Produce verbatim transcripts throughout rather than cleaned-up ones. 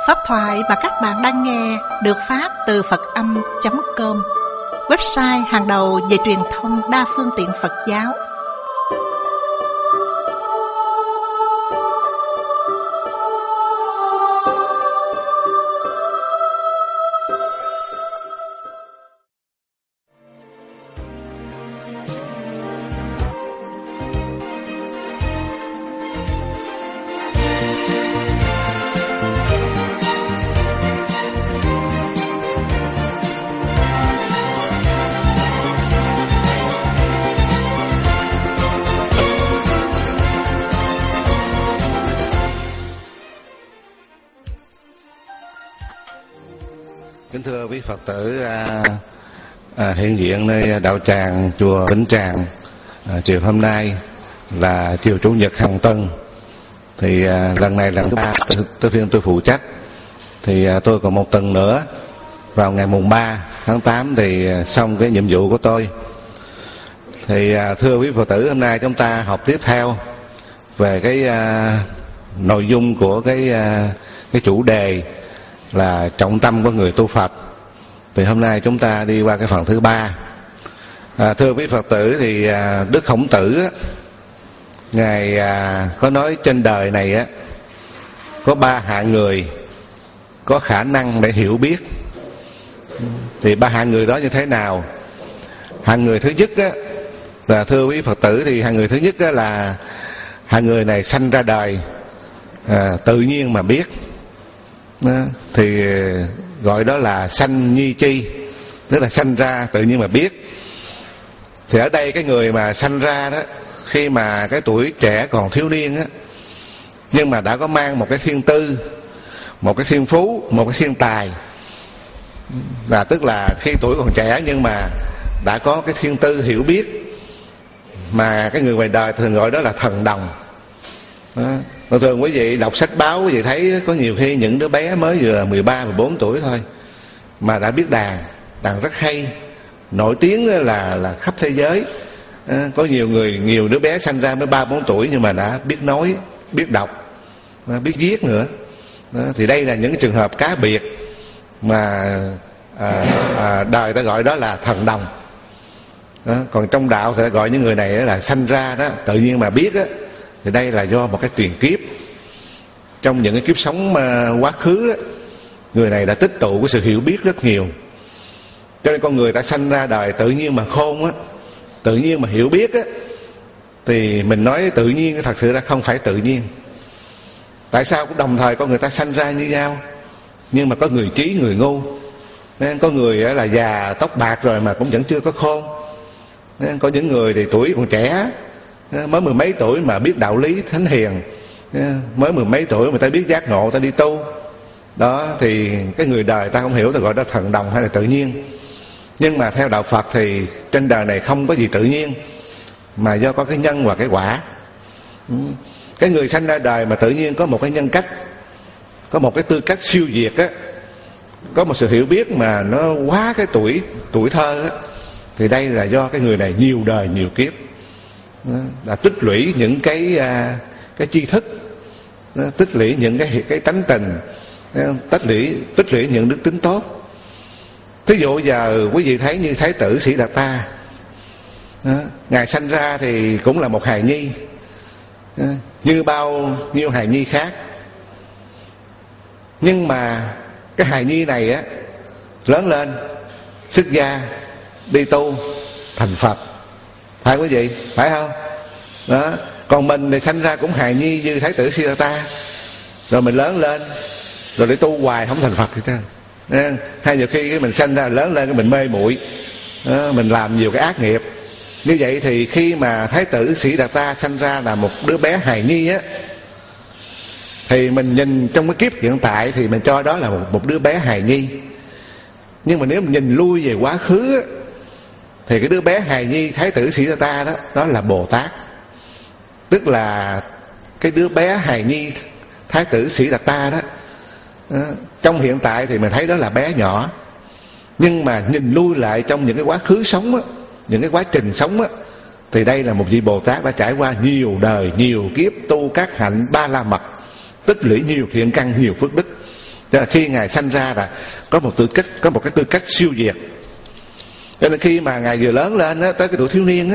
Pháp thoại mà các bạn đang nghe được phát từ Phật Âm chấm com, website hàng đầu về truyền thông đa phương tiện Phật giáo. Kính thưa quý Phật tử à, à, hiện diện nơi đạo tràng chùa Vĩnh Tràng, à, chiều hôm nay là chiều chủ nhật hàng tuần. Thì à, lần này là thứ ba tới phiên tôi phụ trách. Thì à, tôi còn một tuần nữa, vào ngày mùng ba tháng tám thì à, xong cái nhiệm vụ của tôi. Thì à, thưa quý Phật tử, hôm nay chúng ta học tiếp theo về cái à, nội dung của cái à, cái chủ đề là trọng tâm của người tu Phật. Thì hôm nay chúng ta đi qua cái phần thứ ba. À, thưa quý Phật tử, thì à, Đức Khổng Tử á, ngài à, có nói trên đời này á có ba hạng người có khả năng để hiểu biết. Thì ba hạng người đó như thế nào? Hạng người thứ nhất á, là thưa quý Phật tử, thì hạng người thứ nhất á, là hạng người này sanh ra đời à, tự nhiên mà biết. Đó, thì gọi đó là sanh nhi chi, tức là sanh ra tự nhiên mà biết. Thì ở đây cái người mà sanh ra đó, khi mà cái tuổi trẻ còn thiếu niên á, nhưng mà đã có mang một cái thiên tư, một cái thiên phú, một cái thiên tài, là tức là khi tuổi còn trẻ nhưng mà đã có cái thiên tư hiểu biết, mà cái người ngoài đời thường gọi đó là thần đồng. Đó. Thường thường quý vị đọc sách báo, quý vị thấy có nhiều khi những đứa bé mới vừa mười ba, mười bốn tuổi thôi mà đã biết đàn, đàn rất hay, nổi tiếng là là khắp thế giới. À, có nhiều người, nhiều đứa bé sanh ra mới ba, bốn tuổi nhưng mà đã biết nói, biết đọc, biết viết nữa. Đó, thì đây là những trường hợp cá biệt mà à, à, đời ta gọi đó là thần đồng. Đó, còn trong đạo thì ta gọi những người này là sanh ra đó tự nhiên mà biết á. Thì đây là do một cái tiền kiếp, trong những cái kiếp sống uh, quá khứ đó, người này đã tích tụ cái sự hiểu biết rất nhiều. Cho nên con người ta sanh ra đời tự nhiên mà khôn á, tự nhiên mà hiểu biết á, thì mình nói tự nhiên thật sự là không phải tự nhiên. Tại sao cũng đồng thời con người ta sanh ra như nhau, nhưng mà có người trí, người ngu. Nên có người là già tóc bạc rồi mà cũng vẫn chưa có khôn. Nên có những người thì tuổi còn trẻ, mới mười mấy tuổi mà biết đạo lý thánh hiền, mới mười mấy tuổi mà ta biết giác ngộ, ta đi tu. Đó, thì cái người đời ta không hiểu, ta gọi đó thần đồng hay là tự nhiên. Nhưng mà theo đạo Phật thì trên đời này không có gì tự nhiên, mà do có cái nhân và cái quả. Cái người sanh ra đời mà tự nhiên có một cái nhân cách, có một cái tư cách siêu việt á, có một sự hiểu biết mà nó quá cái tuổi tuổi thơ á, thì đây là do cái người này nhiều đời nhiều kiếp đã tích lũy những cái cái tri thức, tích lũy những cái cái tánh tình, tích lũy tích lũy những đức tính tốt. Thí dụ giờ quý vị thấy như Thái tử Sĩ Đạt Ta, ngài sanh ra thì cũng là một hài nhi như bao nhiêu hài nhi khác, nhưng mà cái hài nhi này á lớn lên xuất gia đi tu thành Phật, phải quý vị, phải không? Đó. Còn mình thì sanh ra cũng hài nhi như Thái tử Siddhartha, rồi mình lớn lên rồi để tu hoài không thành Phật thì sao? Hay nhiều khi cái mình sanh ra lớn lên cái mình mê muội, mình làm nhiều cái ác nghiệp. Như vậy thì khi mà Thái tử Siddhartha sanh ra là một đứa bé hài nhi á, thì mình nhìn trong cái kiếp hiện tại thì mình cho đó là một, một đứa bé hài nhi. Nhưng mà nếu mình nhìn lui về quá khứ á, thì cái đứa bé hài nhi Thái tử Siddhartha đó, đó là Bồ Tát. Tức là cái đứa bé hài nhi Thái tử Siddhartha đó, đó, trong hiện tại thì mình thấy đó là bé nhỏ, nhưng mà nhìn lui lại trong những cái quá khứ sống á, những cái quá trình sống á, thì đây là một vị Bồ Tát đã trải qua nhiều đời, nhiều kiếp tu các hạnh ba la mật, tích lũy nhiều thiện căn, nhiều phước đức. Cho nên khi Ngài sanh ra là có một tư cách, có một cái tư cách siêu việt. Cho nên khi mà Ngài vừa lớn lên á, tới cái tuổi thiếu niên á,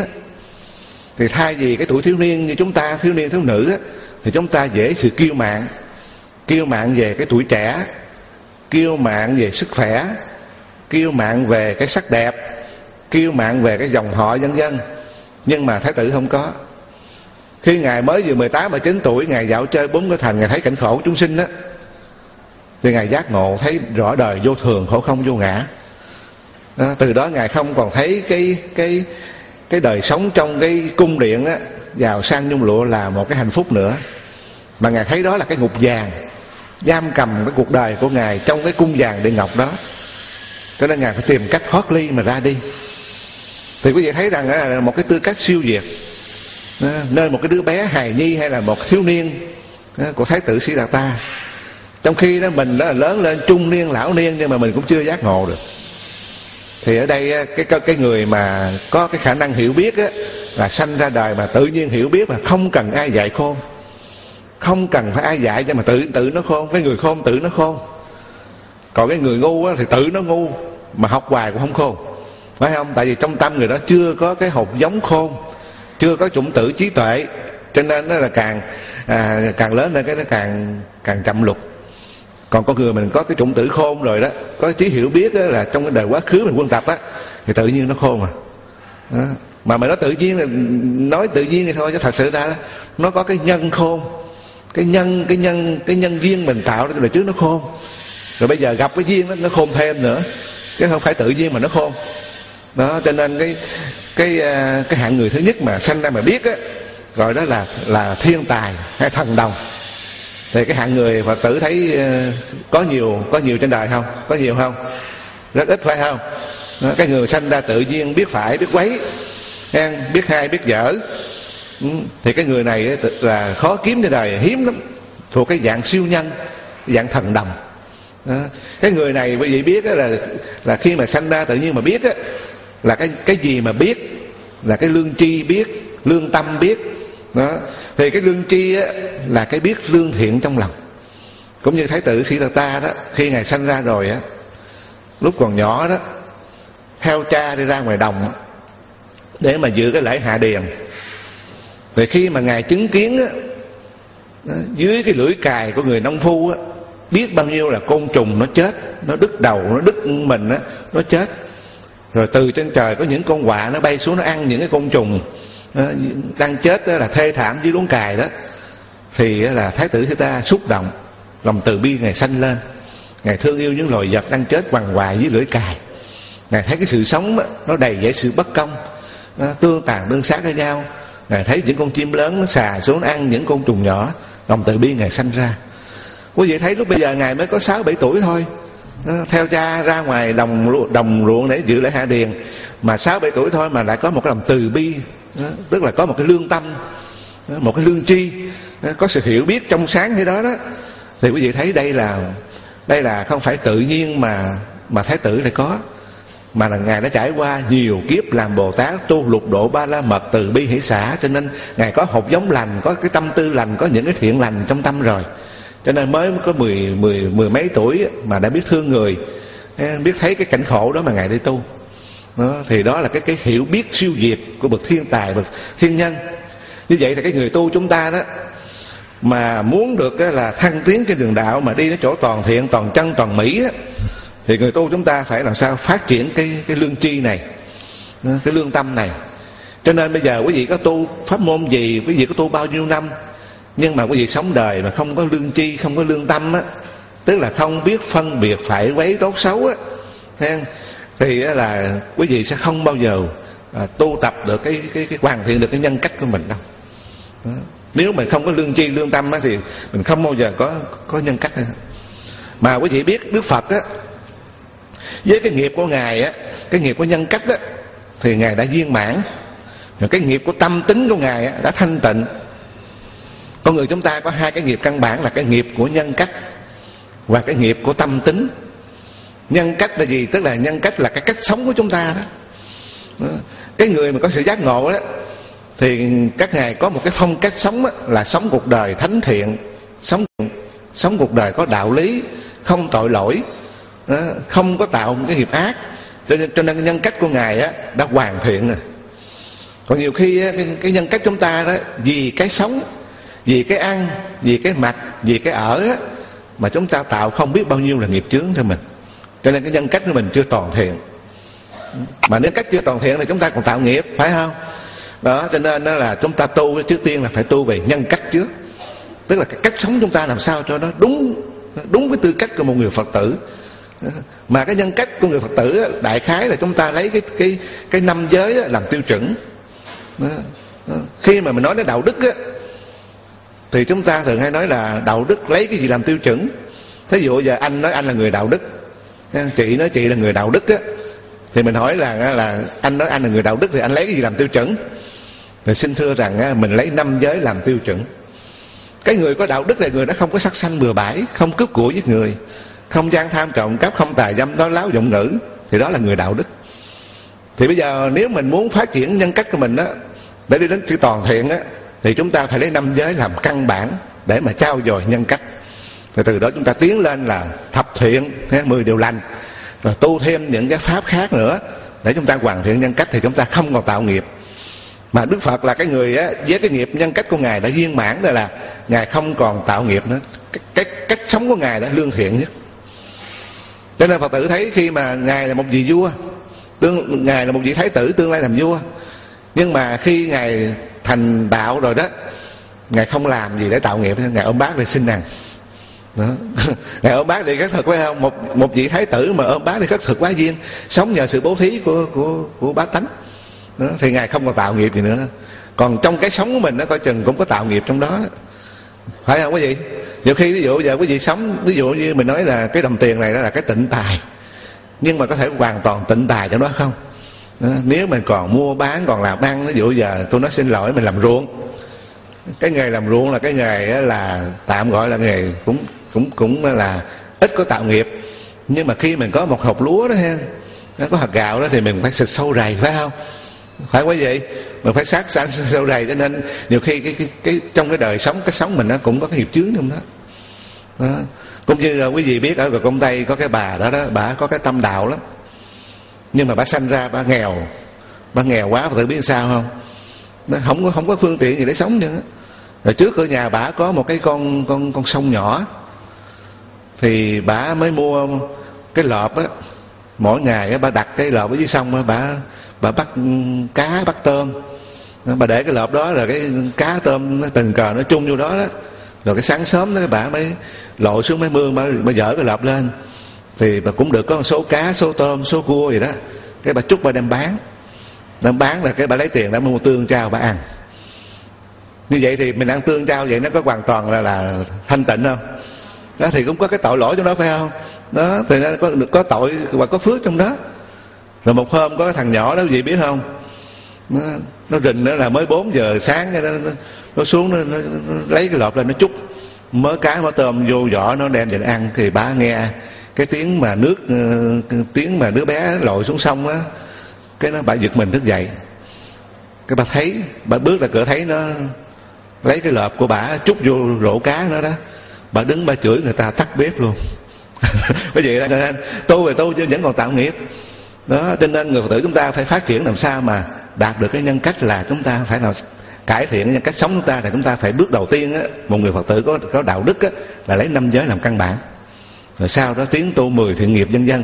thì thay vì cái tuổi thiếu niên như chúng ta, thiếu niên thiếu nữ á, thì chúng ta dễ sự kiêu mạn, kiêu mạn về cái tuổi trẻ, kiêu mạn về sức khỏe, kiêu mạn về cái sắc đẹp, kiêu mạn về cái dòng họ vân vân. Nhưng mà Thái tử không có. Khi Ngài mới vừa mười tám, mười chín tuổi, Ngài dạo chơi bốn cái thành, Ngài thấy cảnh khổ chúng sinh á, thì Ngài giác ngộ thấy rõ đời vô thường, khổ không, vô ngã. Đó, từ đó Ngài không còn thấy cái cái cái đời sống trong cái cung điện á, giàu sang nhung lụa là một cái hạnh phúc nữa, mà Ngài thấy đó là cái ngục vàng, giam cầm cái cuộc đời của Ngài trong cái cung vàng địa ngọc đó. Cho nên Ngài phải tìm cách thoát ly mà ra đi. Thì quý vị thấy rằng là một cái tư cách siêu việt, nên một cái đứa bé hài nhi hay là một thiếu niên của Thái tử Siddhartha, trong khi đó mình đó là lớn lên trung niên lão niên, nhưng mà mình cũng chưa giác ngộ được. Thì ở đây cái cái người mà có cái khả năng hiểu biết á, là sanh ra đời mà tự nhiên hiểu biết, mà không cần ai dạy khôn, không cần phải ai dạy cho mà tự tự nó khôn. Cái người khôn tự nó khôn, còn cái người ngu á, thì tự nó ngu mà học hoài cũng không khôn, phải không? Tại vì trong tâm người đó chưa có cái hột giống khôn, chưa có chủng tử trí tuệ, cho nên nó là càng à, càng lớn lên cái nó càng càng chậm lục. Còn con người mình có cái chủng tử khôn rồi đó, có trí hiểu biết đó, là trong cái đời quá khứ mình quân tập á, thì tự nhiên nó khôn mà. Đó. Mà mà nó tự nhiên là nói tự nhiên thì thôi, chứ thật sự ra đó, nó có cái nhân khôn, cái nhân cái nhân cái nhân duyên mình tạo ra đời trước nó khôn, rồi bây giờ gặp cái duyên đó, nó khôn thêm nữa, chứ không phải tự nhiên mà nó khôn. Đó, cho nên cái cái cái hạng người thứ nhất mà sanh ra mà biết á, gọi đó là là thiên tài hay thần đồng. Thì cái hạng người Phật tử thấy có nhiều có nhiều trên đời không? Có nhiều không? Rất ít, phải không? Đó, cái người sanh ra tự nhiên biết phải biết quấy, biết hay biết dở, thì cái người này là khó kiếm trên đời, hiếm lắm, thuộc cái dạng siêu nhân, cái dạng thần đồng. Đó. Cái người này quý vị biết là là khi mà sanh ra tự nhiên mà biết á, là cái cái gì mà biết, là cái lương tri biết, lương tâm biết. Đó. Thì cái lương tri á, là cái biết lương thiện trong lòng. Cũng như Thái tử Siddhartha đó, khi Ngài sanh ra rồi á, lúc còn nhỏ đó, theo cha đi ra ngoài đồng để mà dự cái lễ hạ điền. Thì khi mà Ngài chứng kiến á, dưới cái lưỡi cài của người nông phu á, biết bao nhiêu là côn trùng nó chết, nó đứt đầu, nó đứt mình á, nó chết. Rồi từ trên trời có những con quạ nó bay xuống, nó ăn những cái côn trùng đang chết đó, là thê thảm dưới luống cài đó. Thì là Thái tử Siddhartha xúc động, lòng từ bi Ngài sanh lên. Ngài thương yêu những loài vật đang chết quằn quại dưới lưỡi cài. Ngài thấy cái sự sống đó, nó đầy dẫy sự bất công, nó tương tàn tương sát với nhau. Ngài thấy những con chim lớn nó xà xuống nó ăn những con trùng nhỏ, lòng từ bi Ngài sanh ra. Quý vị thấy lúc bây giờ Ngài mới có sáu bảy tuổi thôi, nó theo cha ra ngoài đồng đồng ruộng để dự lễ hạ điền, mà sáu bảy tuổi thôi mà lại có một cái lòng từ bi, đó, tức là có một cái lương tâm, đó, một cái lương tri, đó, có sự hiểu biết trong sáng thế đó đó. Thì quý vị thấy đây là đây là không phải tự nhiên mà mà Thái tử lại có, mà là Ngài đã trải qua nhiều kiếp làm Bồ Tát, tu lục độ ba la mật, từ bi hỷ xả, cho nên Ngài có hột giống lành, có cái tâm tư lành, có những cái thiện lành trong tâm rồi. Cho nên mới có mười, mười, mười mấy tuổi mà đã biết thương người, biết thấy cái cảnh khổ đó mà Ngài đi tu. Đó, thì đó là cái cái hiểu biết siêu việt của bậc thiên tài, bậc thiên nhân. Như vậy thì cái người tu chúng ta đó, mà muốn được là thăng tiến trên đường đạo, mà đi đến chỗ toàn thiện, toàn chân, toàn mỹ á, thì người tu chúng ta phải làm sao phát triển cái cái lương tri này, cái lương tâm này. Cho nên bây giờ quý vị có tu pháp môn gì, quý vị có tu bao nhiêu năm, nhưng mà quý vị sống đời mà không có lương tri, không có lương tâm á, tức là không biết phân biệt phải quấy tốt xấu á, thì là quý vị sẽ không bao giờ à, tu tập được cái cái cái hoàn thiện được cái nhân cách của mình đâu. Đó. Nếu mình không có lương tri lương tâm á, thì mình không bao giờ có có nhân cách nữa. Mà quý vị biết Đức Phật á, với cái nghiệp của Ngài á, cái nghiệp của nhân cách á, thì Ngài đã viên mãn. Rồi cái nghiệp của tâm tính của Ngài á, đã thanh tịnh. Con người chúng ta có hai cái nghiệp căn bản là cái nghiệp của nhân cách và cái nghiệp của tâm tính. Nhân cách là gì? Tức là nhân cách là cái cách sống của chúng ta đó. Đó. Cái người mà có sự giác ngộ đó, thì các ngài có một cái phong cách sống đó, là sống cuộc đời thánh thiện, sống sống cuộc đời có đạo lý, không tội lỗi, không có tạo một cái nghiệp ác, cho nên cho nên cái nhân cách của Ngài á đã hoàn thiện rồi. Còn nhiều khi á, cái, cái nhân cách chúng ta đó, vì cái sống, vì cái ăn, vì cái mặc, vì cái ở á, mà chúng ta tạo không biết bao nhiêu là nghiệp chướng cho mình. Cho nên cái nhân cách của mình chưa toàn thiện. Mà nếu cách chưa toàn thiện thì chúng ta còn tạo nghiệp, phải không? Đó, cho nên đó là chúng ta tu trước tiên là phải tu về nhân cách trước. Tức là cái cách sống chúng ta làm sao cho nó đúng đúng với tư cách của một người Phật tử. Mà cái nhân cách của người Phật tử đại khái là chúng ta lấy cái cái cái năm giới làm tiêu chuẩn. Khi mà mình nói đến đạo đức á, thì chúng ta thường hay nói là đạo đức lấy cái gì làm tiêu chuẩn. Thí dụ giờ anh nói anh là người đạo đức, chị nói chị là người đạo đức á, thì mình hỏi là là anh nói anh là người đạo đức thì anh lấy cái gì làm tiêu chuẩn? Thì xin thưa rằng mình lấy năm giới làm tiêu chuẩn. Cái người có đạo đức là người đó không có sát sanh bừa bãi, không cướp của giết người, không gian tham trộm cắp, không tà dâm nói láo giọng ngữ, thì đó là người đạo đức. Thì bây giờ nếu mình muốn phát triển nhân cách của mình á, để đi đến chữ toàn thiện á, thì chúng ta phải lấy năm giới làm căn bản để mà trau dồi nhân cách. Thì từ đó chúng ta tiến lên là thập thiện, mười điều lành, rồi tu thêm những cái pháp khác nữa để chúng ta hoàn thiện nhân cách, thì chúng ta không còn tạo nghiệp. Mà Đức Phật là cái người á, với cái nghiệp nhân cách của Ngài đã viên mãn rồi, là Ngài không còn tạo nghiệp nữa. Cái, cái cách sống của Ngài đã lương thiện nhất. Cho nên Phật tử thấy khi mà Ngài là một vị vua, tương, Ngài là một vị thái tử tương lai làm vua, nhưng mà khi Ngài thành đạo rồi đó, Ngài không làm gì để tạo nghiệp, Ngài ôm bát để xin ăn. Đó. Ngài ôm bát đi khất thực, phải không? Một một vị thái tử mà ôm bát đi khất thực quá duyên, sống nhờ sự bố thí của của của bá tánh. Đó. Thì Ngài không còn tạo nghiệp gì nữa. Còn trong cái sống của mình nó coi chừng cũng có tạo nghiệp trong đó, phải không quý vị? Nhiều khi ví dụ giờ quý vị sống, ví dụ như mình nói là cái đồng tiền này đó là cái tịnh tài, nhưng mà có thể hoàn toàn tịnh tài trong đó không? Đó. Nếu mình còn mua bán, còn làm ăn, ví dụ giờ tôi nói xin lỗi, mình làm ruộng. Cái nghề làm ruộng là cái nghề là tạm gọi là nghề cũng cũng cũng là ít có tạo nghiệp. Nhưng mà khi mình có một hột lúa đó ha, có hạt gạo đó, thì mình phải xịt sâu rầy, phải không? Phải quý vị, mình phải sát sát sâu rầy. Cho nên nhiều khi cái, cái, cái trong cái đời sống, cái sống mình nó cũng có cái nghiệp chướng trong đó. Đó. Cũng như là quý vị biết ở Gò Công Tây có cái bà đó đó, bà có cái tâm đạo lắm, nhưng mà bà sanh ra bà nghèo, bà nghèo quá, bà tự biết sao không? Nó không có không có phương tiện gì để sống nữa. Rồi trước cửa nhà bà có một cái con con con sông nhỏ, thì bà mới mua cái lợp á, mỗi ngày á bà đặt cái lợp ở dưới sông á, bà bà bắt cá, bắt tôm, bà để cái lợp đó, rồi cái cá tôm nó tình cờ nó chung vô đó đó. Rồi cái sáng sớm đó bà mới lội xuống mấy mương, bà, bà dỡ cái lợp lên, thì bà cũng được có một số cá, số tôm, số cua gì đó. Cái bà trút bà đem bán, đem bán là cái bà lấy tiền đã mua tương trao bà ăn. Như vậy thì mình ăn tương trao vậy nó có hoàn toàn là là thanh tịnh không? Đó thì cũng có cái tội lỗi trong đó, phải không? Đó thì nó có có tội và có phước trong đó. Rồi một hôm có cái thằng nhỏ đó gì biết không? Nó, nó rình nữa là mới bốn giờ sáng, nó, nó, nó xuống nó, nó, nó lấy cái lọp lên, nó trút mớ cá mớ tôm vô vỏ, nó đem về nó ăn. Thì bà nghe cái tiếng mà nước tiếng mà đứa bé lội xuống sông á, cái nó bà giật mình thức dậy. Cái bà thấy, bà bước ra cửa thấy nó lấy cái lợp của bà trút vô rổ cá nữa đó. Bà đứng bà chửi người ta tắt bếp luôn. Cái gì đó, cho nên tu về tu chứ vẫn còn tạo nghiệp. Đó, cho nên người Phật tử chúng ta phải phát triển làm sao mà đạt được cái nhân cách, là chúng ta phải nào cải thiện cái nhân cách sống chúng ta. Là chúng ta phải bước đầu tiên á, một người Phật tử có có đạo đức á, là lấy năm giới làm căn bản, rồi sau đó tiến tu mười thiện nghiệp vân vân.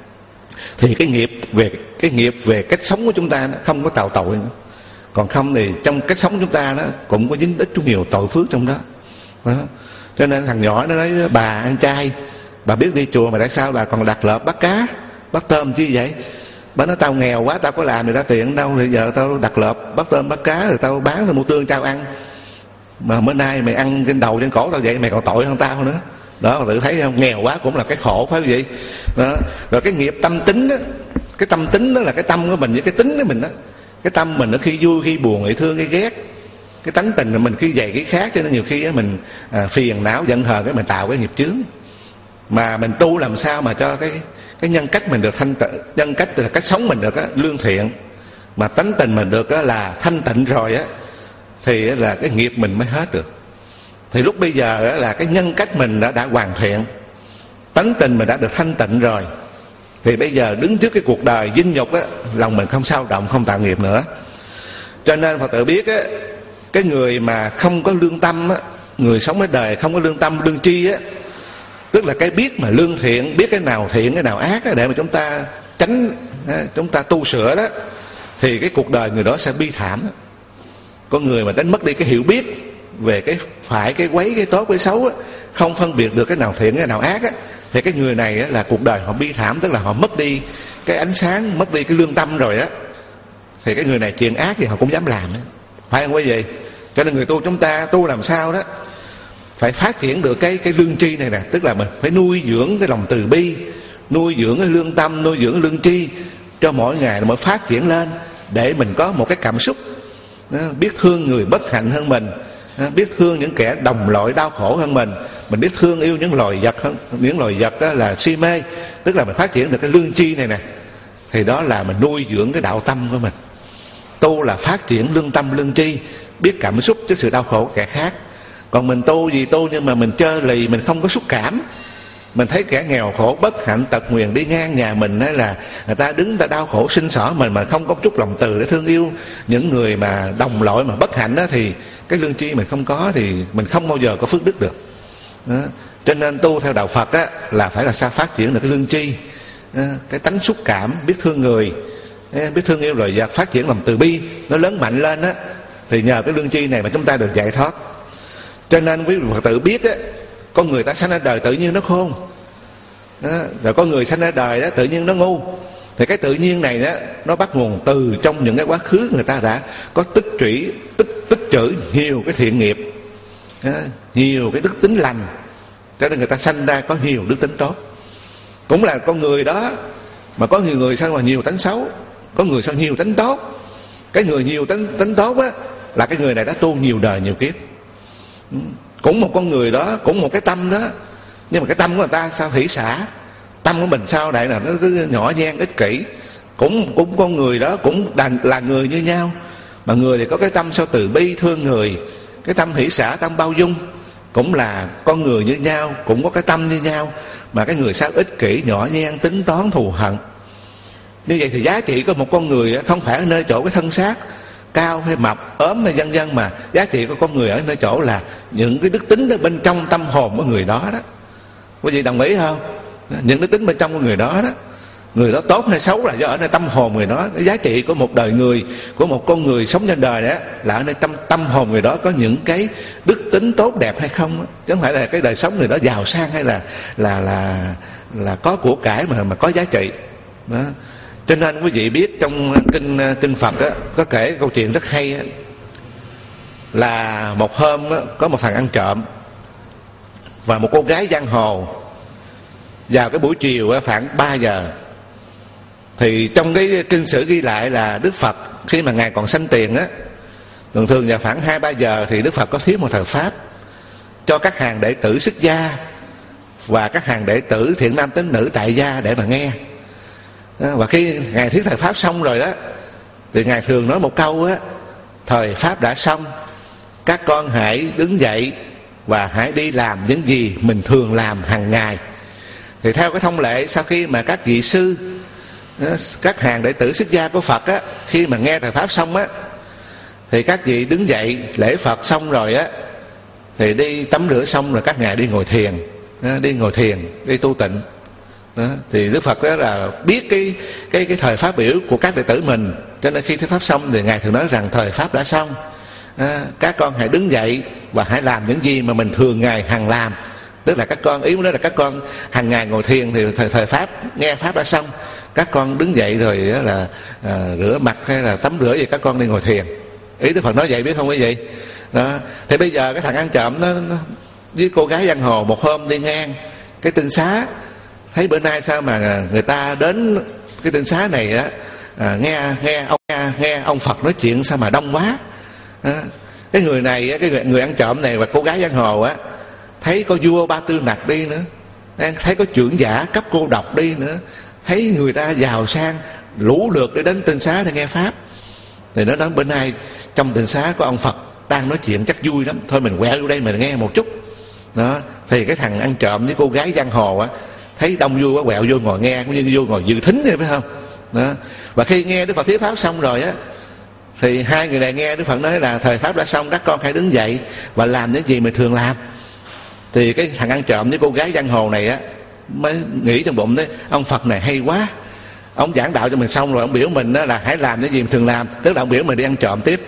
Thì cái nghiệp về cái nghiệp về cách sống của chúng ta nó không có tạo tội nữa. Còn không thì trong cách sống chúng ta nó cũng có dính ít chút nhiều tội phước trong đó. Đó. Cho nên thằng nhỏ nó nói bà ăn chay, bà biết đi chùa mà tại sao bà còn đặt lợp bắt cá bắt tôm chi vậy? Bà nói tao nghèo quá, tao có làm được ra tiền đâu, thì giờ tao đặt lợp bắt tôm bắt cá, rồi tao bán tao mua tương tao ăn. Mà bữa nay mày ăn trên đầu trên cổ tao vậy, mày còn tội hơn tao nữa. Đó, tự thấy không? Nghèo quá cũng là cái khổ, phải không vậy? Đó. Rồi cái nghiệp tâm tính đó, cái tâm tính đó là cái tâm của mình với cái tính của mình đó. Cái tâm mình nó khi vui, khi buồn, khi thương, khi ghét. Cái tánh tình của mình khi dày, khi khác, cho nên nhiều khi mình à, phiền não, giận hờn, cái mình tạo cái nghiệp chướng. Mà mình tu làm sao mà cho cái cái nhân cách mình được thanh tịnh, nhân cách là cách sống mình được á, lương thiện, mà tánh tình mình được á, là thanh tịnh rồi á, thì á, là cái nghiệp mình mới hết được. Thì lúc bây giờ á, là cái nhân cách mình đã đã hoàn thiện, tánh tình mình đã được thanh tịnh rồi, thì bây giờ đứng trước cái cuộc đời dinh nhục á, lòng mình không sao động, không tạo nghiệp nữa. Cho nên Phật tử biết á, cái người mà không có lương tâm á, người sống ở đời không có lương tâm lương tri á, tức là cái biết mà lương thiện, biết cái nào thiện cái nào ác á, để mà chúng ta tránh, chúng ta tu sửa đó, thì cái cuộc đời người đó sẽ bi thảm. Có người mà đánh mất đi cái hiểu biết về cái phải, cái quấy, cái tốt, cái xấu á, không phân biệt được cái nào thiện cái nào ác á, thì cái người này á, là cuộc đời họ bi thảm, tức là họ mất đi cái ánh sáng, mất đi cái lương tâm rồi á, thì cái người này chuyện ác thì họ cũng dám làm á, phải không quý vị? Cho nên người tu chúng ta tu làm sao đó phải phát triển được cái cái lương tri này nè, tức là mình phải nuôi dưỡng cái lòng từ bi, nuôi dưỡng cái lương tâm, nuôi dưỡng cái lương tri cho mỗi ngày mới phát triển lên, để mình có một cái cảm xúc biết thương người bất hạnh hơn mình, biết thương những kẻ đồng loại đau khổ hơn mình, mình biết thương yêu những loài vật hơn, những loài vật đó là si mê, tức là mình phát triển được cái lương tri này nè, thì đó là mình nuôi dưỡng cái đạo tâm của mình. Tu là phát triển lương tâm lương tri, biết cảm xúc trước sự đau khổ của kẻ khác. Còn mình tu gì tu nhưng mà mình chơi lì, mình không có xúc cảm, mình thấy kẻ nghèo khổ bất hạnh tật nguyền đi ngang nhà mình, hay là người ta đứng ta đau khổ sinh sở mình mà không có chút lòng từ để thương yêu những người mà đồng loại mà bất hạnh đó, thì cái lương tri mình không có, thì mình không bao giờ có phước đức được đó. Cho nên tu theo đạo Phật á, là phải là sao phát triển được cái lương tri, cái tánh xúc cảm, biết thương người, biết thương yêu loài vật, phát triển lòng từ bi nó lớn mạnh lên á, thì nhờ cái lương tri này mà chúng ta được giải thoát. Cho nên quý vị Phật tử biết á, con người ta sanh ra đời tự nhiên nó khôn đó, rồi có người sanh ra đời đó tự nhiên nó ngu. Thì cái tự nhiên này đó, nó bắt nguồn từ trong những cái quá khứ người ta đã có tích trữ tích tích trữ nhiều cái thiện nghiệp đó, nhiều cái đức tính lành, cho nên người ta sanh ra có nhiều đức tính tốt. Cũng là con người đó mà có nhiều người sao mà nhiều tánh xấu, có người sao nhiều tánh tốt. Cái người nhiều tánh tánh tốt á là cái người này đã tu nhiều đời nhiều kiếp. Cũng một con người đó, cũng một cái tâm đó, nhưng mà cái tâm của người ta sao hỷ xả, tâm của mình sao đại là nó cứ nhỏ nhen ích kỷ. Cũng cũng con người đó cũng là, là người như nhau, mà người thì có cái tâm sao từ bi thương người, cái tâm hỷ xả, tâm bao dung. Cũng là con người như nhau, cũng có cái tâm như nhau, mà cái người sao ích kỷ, nhỏ nhen, tính toán, thù hận. Như vậy thì giá trị của một con người không phải ở nơi chỗ cái thân xác cao hay mập, ốm hay vân vân, mà giá trị của con người ở nơi chỗ là những cái đức tính ở bên trong tâm hồn của người đó đó. Quý vị đồng ý không? Những đức tính bên trong của người đó đó, người đó tốt hay xấu là do ở nơi tâm hồn người đó. Cái giá trị của một đời người, của một con người sống trên đời đó là ở nơi tâm tâm hồn người đó có những cái đức tính tốt đẹp hay không đó. Chứ không phải là cái đời sống người đó giàu sang hay là là là là có của cải mà mà có giá trị đó. Cho nên quý vị biết trong kinh kinh Phật á, có kể câu chuyện rất hay á, là một hôm á, có một thằng ăn trộm và một cô gái giang hồ vào cái buổi chiều á, khoảng ba giờ. Thì trong cái kinh sử ghi lại là Đức Phật khi mà ngài còn sanh tiền á, thường thường vào khoảng hai ba giờ thì Đức Phật có thuyết một thời pháp cho các hàng đệ tử xuất gia và các hàng đệ tử thiện nam tín nữ tại gia để mà nghe. Và khi ngài thuyết thời pháp xong rồi đó, thì ngài thường nói một câu á: thời pháp đã xong, các con hãy đứng dậy và hãy đi làm những gì mình thường làm hàng ngày. Thì theo cái thông lệ, sau khi mà các vị sư, các hàng đệ tử xuất gia của Phật á, khi mà nghe thời pháp xong á, thì các vị đứng dậy lễ Phật xong rồi á, thì đi tắm rửa xong rồi các ngài đi ngồi thiền, đi ngồi thiền, đi tu tịnh. Đó. Thì Đức Phật đó là biết cái cái cái thời pháp biểu của các đệ tử mình, cho nên khi thuyết pháp xong thì ngài thường nói rằng thời pháp đã xong, à, các con hãy đứng dậy và hãy làm những gì mà mình thường ngày hằng làm. Tức là các con, ý muốn nói là các con hàng ngày ngồi thiền thì thời, thời pháp nghe pháp đã xong, các con đứng dậy rồi là à, rửa mặt hay là tắm rửa gì các con đi ngồi thiền. Ý Đức Phật nói vậy biết không quý vị? Đó. Thì bây giờ cái thằng ăn trộm nó, nó với cô gái giang hồ một hôm đi ngang cái tinh xá, thấy bữa nay sao mà người ta đến cái tinh xá này á, à, nghe nghe ông nghe, nghe ông Phật nói chuyện sao mà đông quá. À, cái người này, cái người, người ăn trộm này và cô gái giang hồ á, thấy có vua Ba Tư Nặc đi nữa, thấy có trưởng giả cấp cô độc đi nữa, thấy người ta giàu sang lũ lượt để đến tinh xá để nghe pháp, thì nó nói bữa nay trong tinh xá có ông Phật đang nói chuyện chắc vui lắm, thôi mình quẹo vô đây mình nghe một chút. Đó. Thì cái thằng ăn trộm với cô gái giang hồ á thấy đông vui quá quẹo vô ngồi nghe, cũng như vô ngồi dự thính vậy, phải không? Đó. Và khi nghe Đức Phật thuyết pháp xong rồi á, thì hai người này nghe Đức Phật nói là thời pháp đã xong, các con hãy đứng dậy và làm những gì mình thường làm. Thì cái thằng ăn trộm với cô gái giang hồ này á mới nghĩ trong bụng đấy, ông Phật này hay quá, ông giảng đạo cho mình xong rồi ông biểu mình đó là hãy làm những gì mình thường làm, tức là ông biểu mình đi ăn trộm tiếp.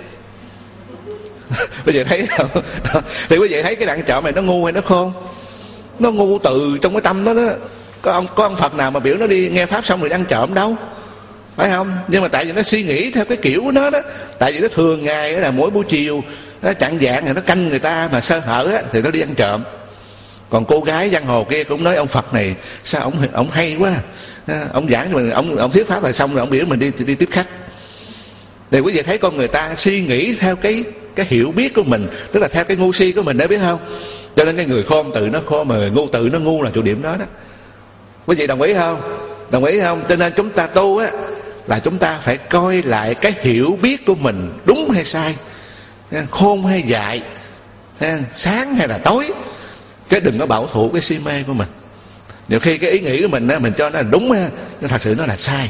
Quý vị thấy không? Thì quý vị thấy cái ăn trộm này nó ngu hay nó khôn? Nó ngu từ trong cái tâm đó đó. Có ông có ông Phật nào mà biểu nó đi nghe pháp xong rồi đi ăn trộm đâu, phải không? Nhưng mà tại vì nó suy nghĩ theo cái kiểu của nó đó, tại vì nó thường ngày là mỗi buổi chiều nó chặn dạng thì nó canh người ta mà sơ hở á, thì nó đi ăn trộm. Còn cô gái giang hồ kia cũng nói ông Phật này sao ông ông hay quá, ông giảng cho mình, ông ông thuyết pháp rồi xong rồi ông biểu mình đi đi tiếp khách. Thì quý vị thấy con người ta suy nghĩ theo cái cái hiểu biết của mình, tức là theo cái ngu si của mình đó, biết không? Cho nên cái người khôn tự nó khôn, mà người ngu tự nó ngu là chỗ điểm đó đó. Quý vị đồng ý không? Đồng ý không? Cho nên chúng ta tu á là chúng ta phải coi lại cái hiểu biết của mình đúng hay sai, khôn hay dại, sáng hay là tối, chứ đừng có bảo thủ cái si mê của mình. Nhiều khi cái ý nghĩ của mình á, mình cho nó là đúng á, nhưng thật sự nó là sai.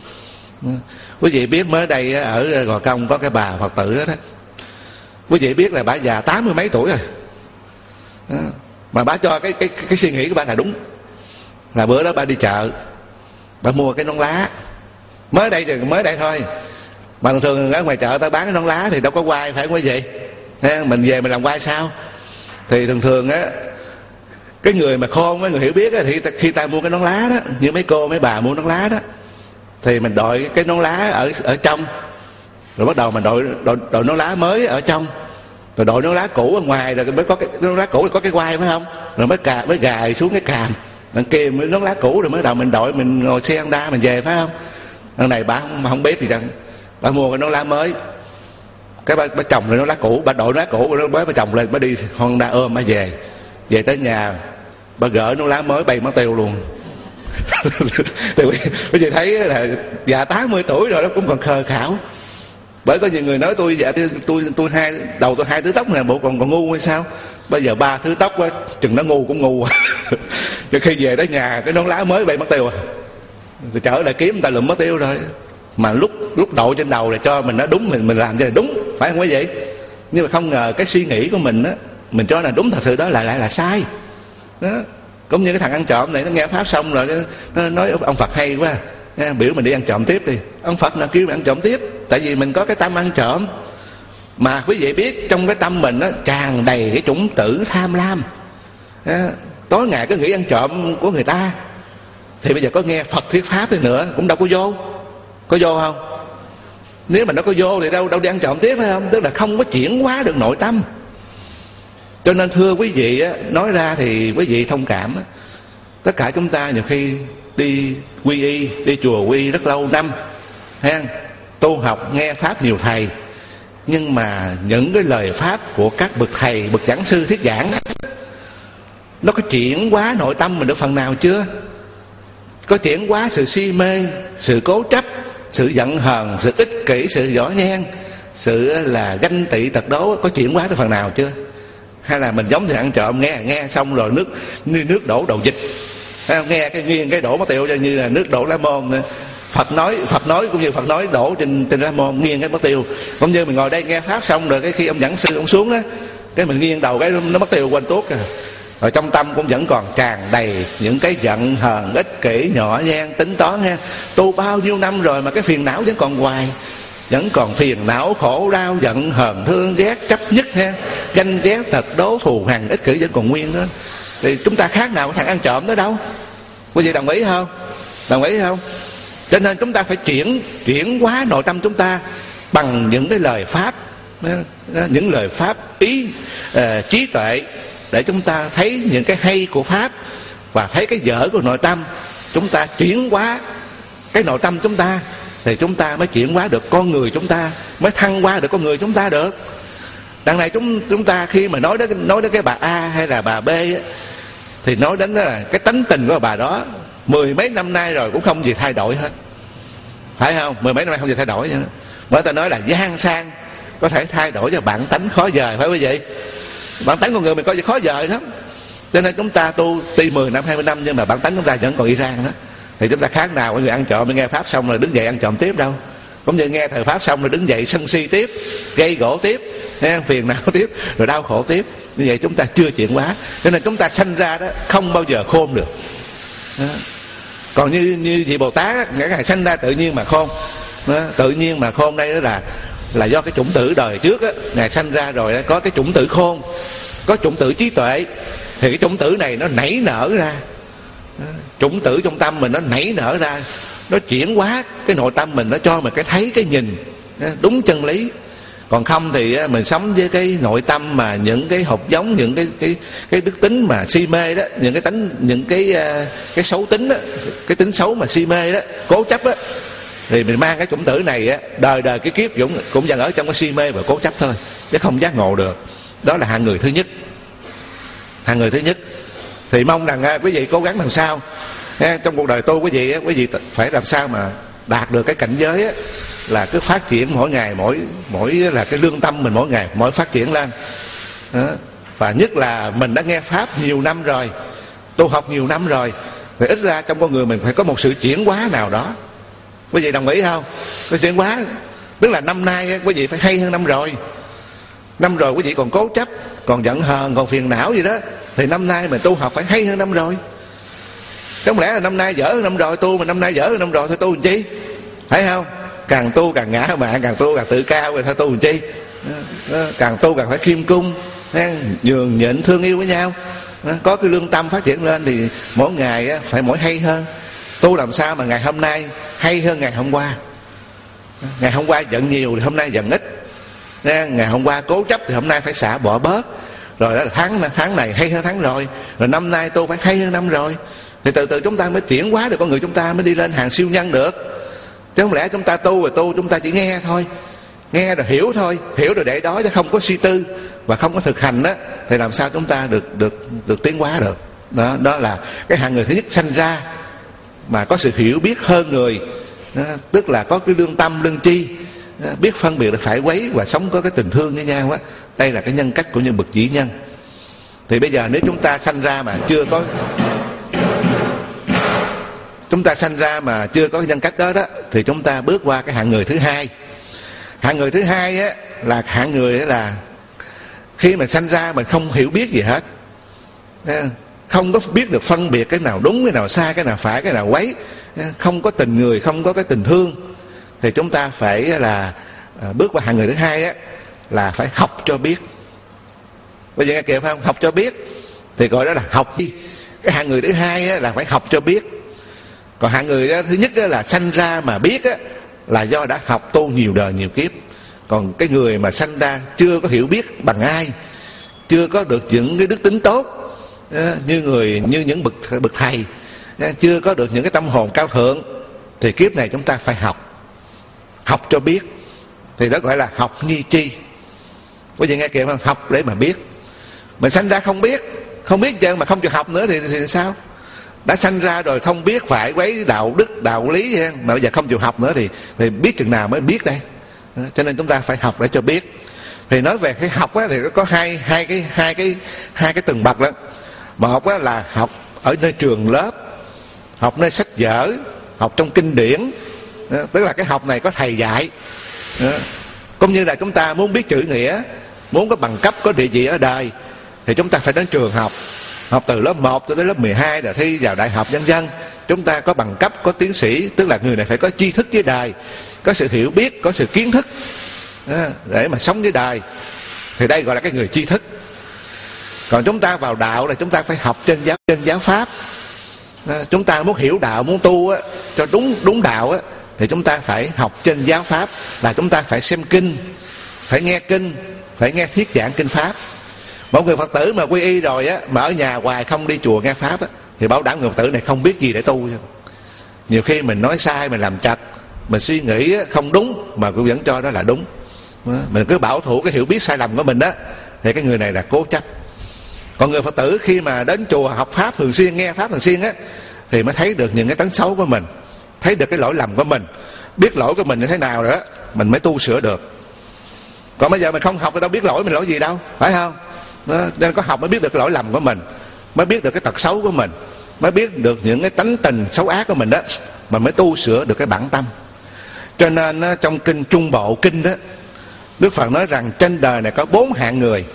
Quý vị biết mới đây ở Gò Công có cái bà Phật tử đó, đó. Quý vị biết là bà già tám mươi mấy tuổi rồi đó. Mà bà cho cái, cái, cái, cái suy nghĩ của bà là đúng. Là bữa đó bà đi chợ, bà mua cái nón lá. Mới đây thì mới đây thôi. Mà thường thường ở ngoài chợ ta bán cái nón lá thì đâu có quai, phải không quý vị? Mình về mình làm quai sao? Thì thường thường á, cái người mà khôn, cái người hiểu biết á, thì ta, khi ta mua cái nón lá đó, như mấy cô mấy bà mua nón lá đó, thì mình đội cái nón lá ở ở trong, rồi bắt đầu mình đội đội, đội nón lá mới ở trong, rồi đội nón lá cũ ở ngoài, rồi mới có cái nón lá cũ thì có cái quai, phải không? Rồi mới cà mới gài xuống cái càm, đằng kia mới nón lá cũ, rồi mới đầu mình đội mình ngồi xe Honda mình về, phải không? Đằng này bà không, không biết gì đâu, bà mua cái nón lá mới, cái bà, bà chồng lên nón lá cũ, bà đội nón lá cũ rồi mới bà chồng lên, bà đi Honda ôm bà về, về tới nhà bà gỡ nón lá mới bay mất tiêu luôn. Thì quý vị thấy là già tám mươi tuổi rồi đó cũng còn khờ khảo. Bởi có nhiều người nói tôi dạ tôi tôi, tôi hai đầu tôi hai thứ tóc này bộ còn còn ngu hay sao? Bây giờ ba thứ tóc á, chừng nó ngu cũng ngu. Cho khi về tới nhà cái nón lá mới bay mất tiêu à, rồi trở lại kiếm người ta lụm mất tiêu rồi. Mà lúc lúc đậu trên đầu là cho mình nó đúng, mình mình làm cho là đúng, phải không quý vị? Nhưng mà không ngờ cái suy nghĩ của mình á, mình cho là đúng, thật sự đó lại lại là sai đó. Cũng như cái thằng ăn trộm này, nó nghe pháp xong rồi nó nói ông Phật hay quá, nha, biểu mình đi ăn trộm tiếp đi. Ông Phật nào kêu mình ăn trộm tiếp? Tại vì mình có cái tâm ăn trộm. Mà quý vị biết trong cái tâm mình nó tràn đầy cái chủng tử tham lam, nha, tối ngày cứ nghĩ ăn trộm của người ta. Thì bây giờ có nghe Phật thuyết pháp đi nữa cũng đâu có vô. Có vô không? Nếu mà nó có vô thì đâu đâu đi ăn trộm tiếp, phải không? Tức là không có chuyển hóa được nội tâm. Cho nên thưa quý vị á, nói ra thì quý vị thông cảm á, tất cả chúng ta nhiều khi đi quy y, đi chùa quy y rất lâu năm, ha, tu học nghe pháp nhiều thầy, nhưng mà những cái lời pháp của các bậc thầy, bậc giảng sư thuyết giảng, nó có chuyển hóa nội tâm mình được phần nào chưa? Có chuyển hóa sự si mê, sự cố chấp, sự giận hờn, sự ích kỷ, sự võ nhan, sự là ganh tị tật đố, có chuyển hóa được phần nào chưa? Hay là mình giống như ăn trộm, nghe nghe xong rồi nước như nước đổ đầu dịch, nghe cái nghiêng cái đổ mất tiêu, cho như là nước đổ lá môn. Phật nói Phật nói cũng như Phật nói đổ trên trên lá môn, nghiêng cái mất tiêu. Cũng như mình ngồi đây nghe pháp xong rồi cái khi ông giảng sư ông xuống đó, cái mình nghiêng đầu cái nó mất tiêu, quên tuốt rồi. Rồi trong tâm cũng vẫn còn tràn đầy những cái giận hờn, ích kỷ, nhỏ nhen, tính toán ha. Tu bao nhiêu năm rồi mà cái phiền não vẫn còn hoài, vẫn còn phiền não, khổ đau, giận hờn, thương ghét, chấp nhất ha, ganh ghét, tật đố, thù hằn, ích kỷ vẫn còn nguyên đó. Thì chúng ta khác nào cái thằng ăn trộm đó đâu. Quý vị đồng ý không? Đồng ý không? Cho nên chúng ta phải chuyển chuyển hóa nội tâm chúng ta bằng những cái lời pháp, những lời pháp ý, uh, trí tuệ, để chúng ta thấy những cái hay của pháp và thấy cái dở của nội tâm. Chúng ta chuyển hóa cái nội tâm chúng ta thì chúng ta mới chuyển hóa được con người chúng ta, mới thăng hoa được con người chúng ta được. Đằng này chúng chúng ta khi mà nói đến nói đến cái bà A hay là bà B ấy, thì nói đến là cái tánh tình của bà đó mười mấy năm nay rồi cũng không gì thay đổi hết, phải không? Mười mấy năm nay không gì thay đổi nữa. Bởi ta nói là gian sang có thể thay đổi cho bản tánh khó dời, phải không quý vị? Bản tánh con người mình coi như khó dời lắm. Cho nên chúng ta tu tuy mười năm hai mươi năm nhưng mà bản tánh chúng ta vẫn còn y rang đó. Thì chúng ta khác nào với người ăn trộm mới nghe pháp xong rồi đứng dậy ăn trộm tiếp đâu. Cũng như nghe thời pháp xong rồi đứng dậy sân si tiếp, gây gỗ tiếp, phiền não tiếp, rồi đau khổ tiếp. Như vậy chúng ta chưa chuyển hóa. Cho nên chúng ta sanh ra đó không bao giờ khôn được đó. Còn như như vị Bồ Tát, ngày ngày sanh ra tự nhiên mà khôn đó. Tự nhiên mà khôn đây đó là là do cái chủng tử đời trước á, ngài sanh ra rồi đó, có cái chủng tử khôn, có chủng tử trí tuệ. Thì cái chủng tử này nó nảy nở ra đó. Chủng tử trong tâm mình nó nảy nở ra, nó chuyển hóa cái nội tâm mình, nó cho mình cái thấy cái nhìn đó, đúng chân lý. Còn không thì mình sống với cái nội tâm mà những cái hột giống, những cái cái cái đức tính mà si mê đó, những cái tính, những cái cái xấu tính đó, cái tính xấu mà si mê đó, cố chấp đó, thì mình mang cái chủng tử này á, đời đời cái kiếp cũng cũng vẫn ở trong cái si mê và cố chấp thôi, chứ không giác ngộ được. Đó là hạng người thứ nhất. Hạng người thứ nhất thì mong rằng quý vị cố gắng làm sao trong cuộc đời tu quý vị, quý vị phải làm sao mà đạt được cái cảnh giới á, là cứ phát triển mỗi ngày, mỗi mỗi là cái lương tâm mình mỗi ngày mỗi phát triển lên đó. Và nhất là mình đã nghe pháp nhiều năm rồi, tu học nhiều năm rồi, thì ít ra trong con người mình phải có một sự chuyển hóa nào đó. Quý vị đồng ý không? Cái chuyển hóa tức là năm nay quý vị phải hay hơn năm rồi. Năm rồi quý vị còn cố chấp, còn giận hờn, còn phiền não gì đó, thì năm nay mình tu học phải hay hơn năm rồi. Không lẽ là năm nay dở hơn năm rồi tu, mà năm nay dở hơn năm rồi thôi tu làm chi? Phải không? Càng tu càng ngã mạn, càng tu càng tự cao, rồi thôi tu làm chi? Càng tu càng phải khiêm cung, nhường nhịn thương yêu với nhau, có cái lương tâm phát triển lên, thì mỗi ngày phải mỗi hay hơn. Tu làm sao mà ngày hôm nay hay hơn ngày hôm qua. Ngày hôm qua giận nhiều thì hôm nay giận ít, ngày hôm qua cố chấp thì hôm nay phải xả bỏ bớt. Rồi đó là tháng tháng này hay hơn tháng rồi, rồi năm nay tu phải hay hơn năm rồi. Thì từ từ chúng ta mới chuyển hóa được con người, chúng ta mới đi lên hàng siêu nhân được. Chứ không lẽ chúng ta tu rồi tu chúng ta chỉ nghe thôi, nghe rồi hiểu thôi, hiểu rồi để đó chứ không có suy tư và không có thực hành đó, thì làm sao chúng ta được được được tiến hóa được. Đó, đó là cái hạng người thứ nhất sanh ra mà có sự hiểu biết hơn người đó, tức là có cái lương tâm lương tri đó, biết phân biệt được phải quấy và sống có cái tình thương với nhau á. Đây là cái nhân cách của những bậc vĩ nhân. Thì bây giờ nếu chúng ta sanh ra mà chưa có chúng ta sanh ra mà chưa có cái nhân cách đó đó, thì chúng ta bước qua cái hạng người thứ hai. Hạng người thứ hai á là hạng người đó là khi mà sanh ra mình không hiểu biết gì hết, không có biết được phân biệt cái nào đúng, cái nào sai, cái nào phải, cái nào quấy, không có tình người, không có cái tình thương, thì chúng ta phải là bước qua hạng người thứ hai á, là phải học cho biết. Bây giờ nghe kịp không? Học cho biết thì gọi đó là học gì? Cái hạng người thứ hai á, là phải học cho biết. Còn hạng người đó, thứ nhất á, là sanh ra mà biết á, là do đã học tu nhiều đời nhiều kiếp. Còn cái người mà sanh ra chưa có hiểu biết bằng ai, chưa có được những cái đức tính tốt như người như những bậc bậc thầy, chưa có được những cái tâm hồn cao thượng, thì kiếp này chúng ta phải học. Học cho biết thì đó gọi là học nhi tri. Quý vị nghe kịp không? Học để mà biết. Mình sanh ra không biết, không biết chứ mà không chịu học nữa thì, thì sao? Đã sanh ra rồi không biết phải quấy đạo đức đạo lý, mà bây giờ không chịu học nữa thì thì biết chừng nào mới biết đây. Cho nên chúng ta phải học để cho biết. Thì nói về cái học á, thì nó có hai hai cái hai cái hai cái tầng bậc đó. Một á, là học ở nơi trường lớp, học nơi sách vở, học trong kinh điển, đó, tức là cái học này có thầy dạy. Đó. Cũng như là chúng ta muốn biết chữ nghĩa, muốn có bằng cấp, có địa vị ở đời, thì chúng ta phải đến trường học. Học từ lớp một cho tới lớp mười hai rồi thi vào đại học vân vân. Chúng ta có bằng cấp, có tiến sĩ, tức là người này phải có tri thức với đời, có sự hiểu biết, có sự kiến thức đó, để mà sống với đời. Thì đây gọi là cái người tri thức. Còn chúng ta vào đạo là chúng ta phải học trên giáo trên giáo pháp. Đó, chúng ta muốn hiểu đạo, muốn tu á, cho đúng đúng đạo á, thì chúng ta phải học trên giáo pháp, là chúng ta phải xem kinh, phải nghe kinh, phải nghe thuyết giảng kinh pháp. Một người Phật tử mà quy y rồi á, mà ở nhà hoài không đi chùa nghe pháp á, thì bảo đảm người Phật tử này không biết gì để tu. Nhiều khi mình nói sai, mình làm chạch, mình suy nghĩ không đúng mà cũng vẫn cho đó là đúng. Mình cứ bảo thủ cái hiểu biết sai lầm của mình đó, thì cái người này là cố chấp. Còn người Phật tử khi mà đến chùa học pháp thường xuyên, nghe pháp thường xuyên á, thì mới thấy được những cái tánh xấu của mình, thấy được cái lỗi lầm của mình, biết lỗi của mình như thế nào rồi đó, mình mới tu sửa được. Còn bây giờ mình không học thì đâu biết lỗi mình lỗi gì đâu, phải không? Đó, nên có học mới biết được cái lỗi lầm của mình. mới biết được cái tật xấu của mình, mới biết được những cái tánh tình xấu ác của mình đó, mà mới tu sửa được cái bản tâm. Cho nên trong kinh Trung Bộ Kinh đó, Đức Phật nói rằng trên đời này có bốn hạng người.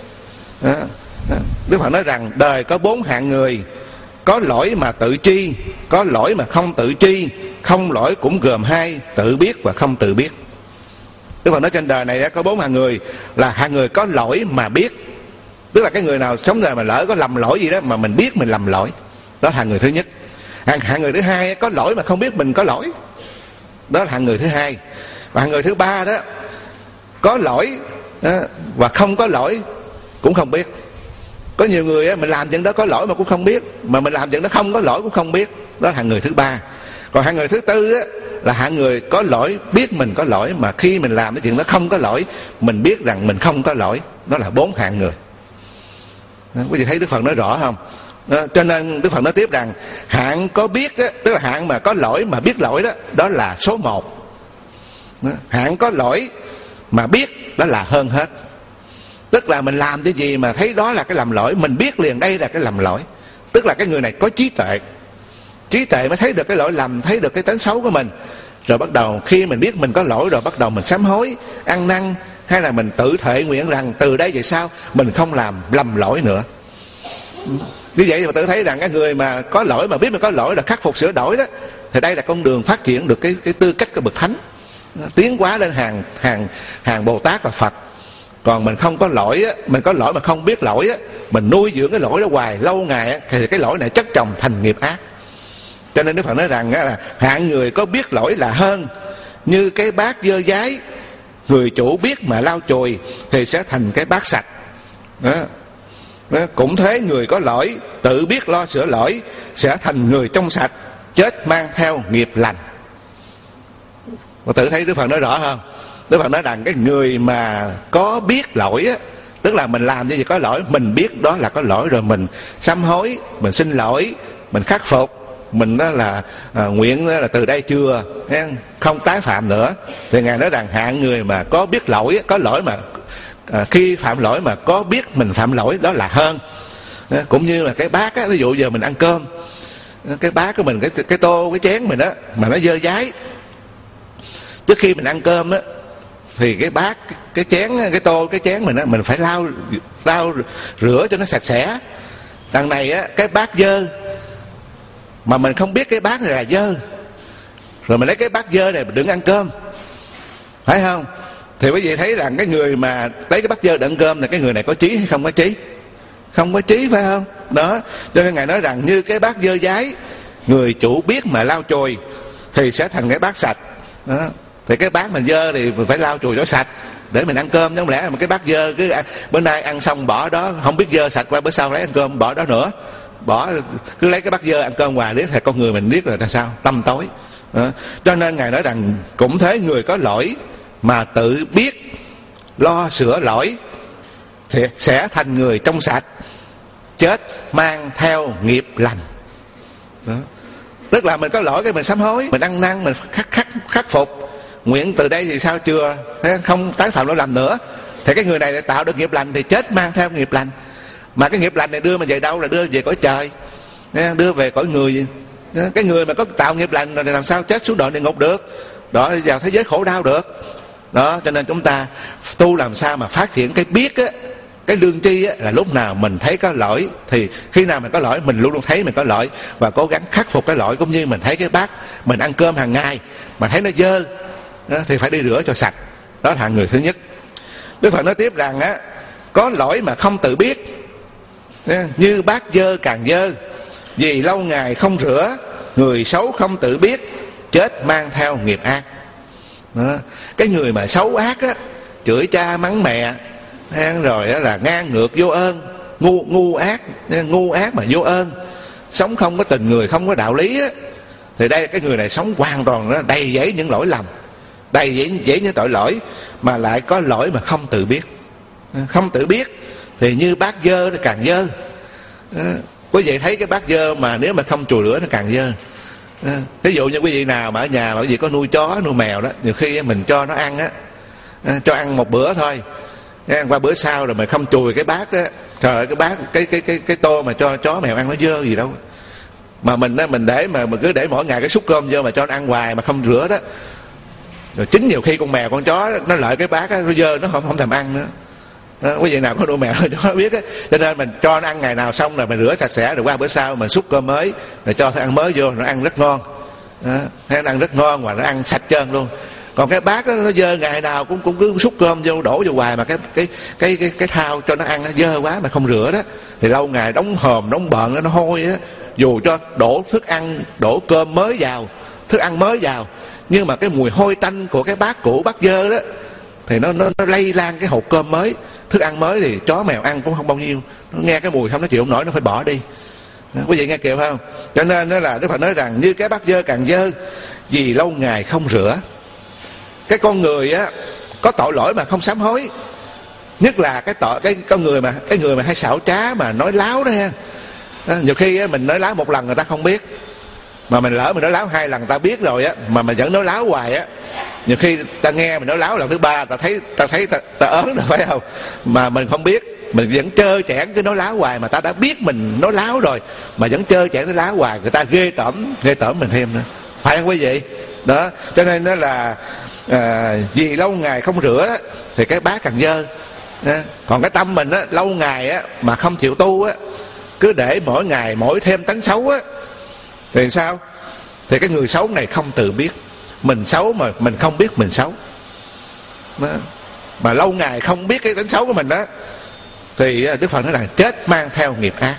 Đức Phật nói rằng đời có bốn hạng người: có lỗi mà tự tri, có lỗi mà không tự tri, không lỗi cũng gồm hai: tự biết và không tự biết. Đức Phật nói trên đời này có bốn hạng người, là hạng người có lỗi mà biết, tức là cái người nào sống đời mà lỡ có lầm lỗi gì đó mà mình biết mình lầm lỗi, đó là hạng người thứ nhất. Hạng, hạng người thứ hai có lỗi mà không biết mình có lỗi, đó là hạng người thứ hai. Và hạng người thứ ba đó, có lỗi và không có lỗi cũng không biết. Có nhiều người mình làm chuyện đó có lỗi mà cũng không biết, mà mình làm chuyện đó không có lỗi cũng không biết, đó là hạng người thứ ba. Còn hạng người thứ tư á, là hạng người có lỗi, biết mình có lỗi, mà khi mình làm cái chuyện đó không có lỗi, mình biết rằng mình không có lỗi. Đó là bốn hạng người. Quý vị thấy Đức Phật nói rõ không? Đó, cho nên Đức Phật nói tiếp rằng hạng có biết á, tức là hạng mà có lỗi mà biết lỗi đó, đó là số một. Đó, hạng có lỗi mà biết đó là hơn hết. Tức là mình làm cái gì mà thấy đó là cái lầm lỗi, mình biết liền đây là cái lầm lỗi. Tức là cái người này có trí tuệ. Trí tuệ mới thấy được cái lỗi lầm, thấy được cái tính xấu của mình. Rồi bắt đầu khi mình biết mình có lỗi rồi, bắt đầu mình sám hối, ăn năn, hay là mình tự thệ nguyện rằng từ đây về sau mình không làm lầm lỗi nữa. Như vậy mà tự thấy rằng cái người mà có lỗi mà biết mình có lỗi là khắc phục sửa đổi đó, thì đây là con đường phát triển được cái cái tư cách của bậc thánh, tiến hóa lên hàng hàng hàng Bồ Tát và Phật. Còn mình không có lỗi á, mình có lỗi mà không biết lỗi á, mình nuôi dưỡng cái lỗi đó hoài lâu ngày á, thì cái lỗi này chất chồng thành nghiệp ác. Cho nên Đức Phật nói rằng á, là hạng người có biết lỗi là hơn như cái bát dơ dái, người chủ biết mà lau chùi thì sẽ thành cái bát sạch. Đó. Đó. Cũng thế, người có lỗi tự biết lo sửa lỗi sẽ thành người trong sạch, chết mang theo nghiệp lành. Và tự thấy Đức Phật nói rõ không? Đức Phật nói rằng cái người mà có biết lỗi á, tức là mình làm như gì có lỗi, mình biết đó là có lỗi rồi, mình sám hối, mình xin lỗi, mình khắc phục, mình đó là à, nguyện đó là từ đây chưa không tái phạm nữa, thì Ngài nói rằng hạng người mà có biết lỗi, có lỗi mà à, khi phạm lỗi mà có biết mình phạm lỗi đó là hơn. Cũng như là cái bát á, ví dụ giờ mình ăn cơm, cái bát của mình, cái cái tô, cái chén mình á mà nó dơ dái, trước khi mình ăn cơm á thì cái bát, cái chén, cái tô, cái chén mình á, mình phải lau lau rửa cho nó sạch sẽ. Đằng này á, cái bát dơ mà mình không biết cái bát này là dơ, rồi mình lấy cái bát dơ này mình đừng ăn cơm, phải không? Thì quý vị thấy rằng cái người mà lấy cái bát dơ để ăn cơm là cái người này có trí hay không có trí? Không có trí, phải không? Đó, cho nên Ngài nói rằng như cái bát dơ dái, người chủ biết mà lau chùi thì sẽ thành cái bát sạch. Đó. Thì cái bát mình dơ thì mình phải lau chùi cho sạch để mình ăn cơm, chứ không lẽ mà cái bát dơ cứ bữa nay ăn xong bỏ đó, không biết dơ sạch qua bữa sau lấy ăn cơm bỏ đó nữa, bỏ cứ lấy cái bát dơ ăn cơm hoài, biết thì con người mình biết rồi là sao, tâm tối. Đó. Cho nên Ngài nói rằng cũng thế, người có lỗi mà tự biết lo sửa lỗi thì sẽ thành người trong sạch, chết mang theo nghiệp lành. Đó. Tức là mình có lỗi cái mình sám hối, mình ăn năn, mình khắc khắc khắc phục, nguyện từ đây thì sao chưa không tái phạm lỗi lầm nữa, thì cái người này để tạo được nghiệp lành thì chết mang theo nghiệp lành. Mà cái nghiệp lành này đưa mình về đâu? Là đưa về cõi trời, đưa về cõi người. Cái người mà có tạo nghiệp lành rồi thì làm sao chết xuống đoạn địa ngục được, đó, vào thế giới khổ đau được. Đó, cho nên chúng ta tu làm sao mà phát triển cái biết á, cái lương tri á, là lúc nào mình thấy có lỗi thì khi nào mình có lỗi mình luôn luôn thấy mình có lỗi và cố gắng khắc phục cái lỗi. Cũng như mình thấy cái bát mình ăn cơm hàng ngày mà thấy nó dơ đó, thì phải đi rửa cho sạch. Đó là người thứ nhất. Đức Phật nói tiếp rằng á, có lỗi mà không tự biết như bát dơ càng dơ, vì lâu ngày không rửa, người xấu không tự biết, chết mang theo nghiệp ác. Đó. Cái người mà xấu ác á, chửi cha mắng mẹ, rồi đó là ngang ngược vô ơn, ngu ngu ác, ngu ác mà vô ơn, sống không có tình người, không có đạo lý á, thì đây cái người này sống hoàn toàn đó, đầy dẫy những lỗi lầm, đầy dẫy, dẫy những tội lỗi, mà lại có lỗi mà không tự biết. Không tự biết thì như bát dơ nó càng dơ. Quý vị thấy cái bát dơ mà nếu mà không chùi rửa nó càng dơ. Ví dụ như quý vị nào mà ở nhà mà quý vị có nuôi chó nuôi mèo đó, nhiều khi mình cho nó ăn á, cho ăn một bữa thôi, qua bữa sau rồi mình không chùi cái bát á, Trời ơi, cái bát cái cái cái cái tô mà cho chó mèo ăn nó dơ gì đâu. Mà mình á, mình để mà mình cứ để mỗi ngày cái xúc cơm vô mà cho nó ăn hoài mà không rửa đó, rồi chính nhiều khi con mèo con chó nó lợi cái bát đó, nó dơ nó không không thèm ăn nữa. Đó, quý vị nào có nuôi mèo cho biết á, cho nên mình cho nó ăn ngày nào xong rồi mình rửa sạch sẽ, rồi qua bữa sau mình xúc cơm mới rồi cho nó ăn mới vô, nó ăn rất ngon. Đó, nó ăn rất ngon và nó ăn sạch trơn luôn. Còn cái bát đó, nó dơ ngày nào cũng cũng cứ xúc cơm vô đổ vô hoài mà cái cái cái cái cái thau cho nó ăn nó dơ quá mà không rửa đó, thì lâu ngày đóng hòm đóng bợn nó hôi á. Dù cho đổ thức ăn đổ cơm mới vào, thức ăn mới vào, nhưng mà cái mùi hôi tanh của cái bát cũ bát dơ đó thì nó nó, nó lây lan cái hộp cơm mới, thức ăn mới thì chó mèo ăn cũng không bao nhiêu, nó nghe cái mùi không nó chịu không nổi, nó phải bỏ đi. Đó, quý vị nghe kịp không? Cho nên đó là Đức Phật nói rằng như cái bát dơ càng dơ vì lâu ngày không rửa. Cái con người á có tội lỗi mà không sám hối, nhất là cái tội cái con người mà cái người mà hay xảo trá mà nói láo đó ha. Đó, nhiều khi á, mình nói láo một lần người ta không biết, mà mình lỡ mình nói láo hai lần ta biết rồi á, mà mình vẫn nói láo hoài á, nhiều khi ta nghe mình nói láo lần thứ ba ta thấy ta thấy ta, ta ớn rồi phải không, mà mình không biết, mình vẫn trơ trẽn cứ nói láo hoài, mà ta đã biết mình nói láo rồi mà vẫn trơ trẽn nói láo hoài, người ta ghê tởm ghê tởm mình thêm nữa, phải không quý vị? Đó, cho nên nó là à, vì lâu ngày không rửa thì cái bát càng dơ. Đó. Còn cái tâm mình á, lâu ngày á mà không chịu tu á, cứ để mỗi ngày mỗi thêm tánh xấu á, thì sao? Thì cái người xấu này không tự biết mình xấu mà mình không biết mình xấu. Đó. Mà lâu ngày không biết cái tánh xấu của mình đó, thì Đức Phật nói là chết mang theo nghiệp ác.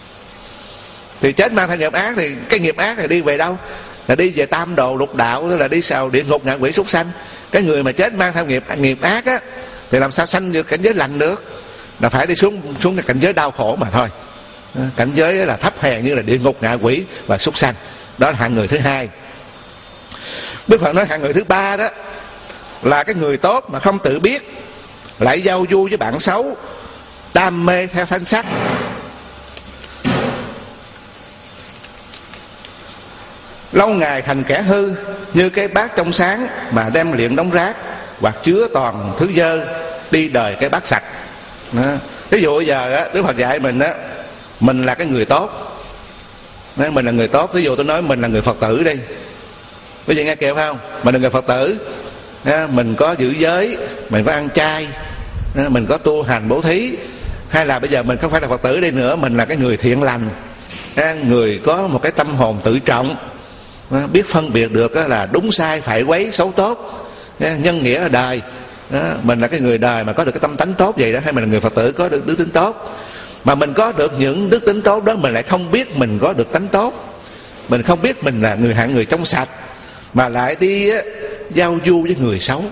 Thì chết mang theo nghiệp ác thì cái nghiệp ác là đi về đâu? Là đi về tam đồ lục đạo, là đi sao địa ngục ngạ quỷ súc sanh. Cái người mà chết mang theo nghiệp nghiệp ác á, thì làm sao sanh được cảnh giới lành được? Là phải đi xuống xuống cái cảnh giới đau khổ mà thôi. Cảnh giới là thấp hèn như là địa ngục ngạ quỷ và súc sanh. Đó là hạng người thứ hai. Đức Phật nói hạng người thứ ba đó là cái người tốt mà không tự biết, lại giao du với bạn xấu, đam mê theo thanh sắc. Lâu ngày thành kẻ hư như cái bát trong sáng mà đem liệm đống rác, hoặc chứa toàn thứ dơ đi đời cái bát sạch. Đó. Ví dụ bây giờ á, Đức Phật dạy mình á, mình là cái người tốt. Đó, mình là người tốt. Ví dụ tôi nói mình là người Phật tử đi, bây giờ nghe kịp không? Mình là người Phật tử, đó, mình có giữ giới, mình có ăn chay, đó, mình có tu hành bố thí. Hay là bây giờ mình không phải là Phật tử đi nữa, mình là cái người thiện lành, đó, người có một cái tâm hồn tự trọng, đó, biết phân biệt được đó là đúng sai phải quấy xấu tốt, đó, nhân nghĩa ở đời. Đó, mình là cái người đời mà có được cái tâm tánh tốt vậy đó. Hay mình là người Phật tử có được đức tính tốt, mà mình có được những đức tính tốt đó, mình lại không biết mình có được tánh tốt, mình không biết mình là người hạng người trong sạch, mà lại đi á, giao du với người xấu.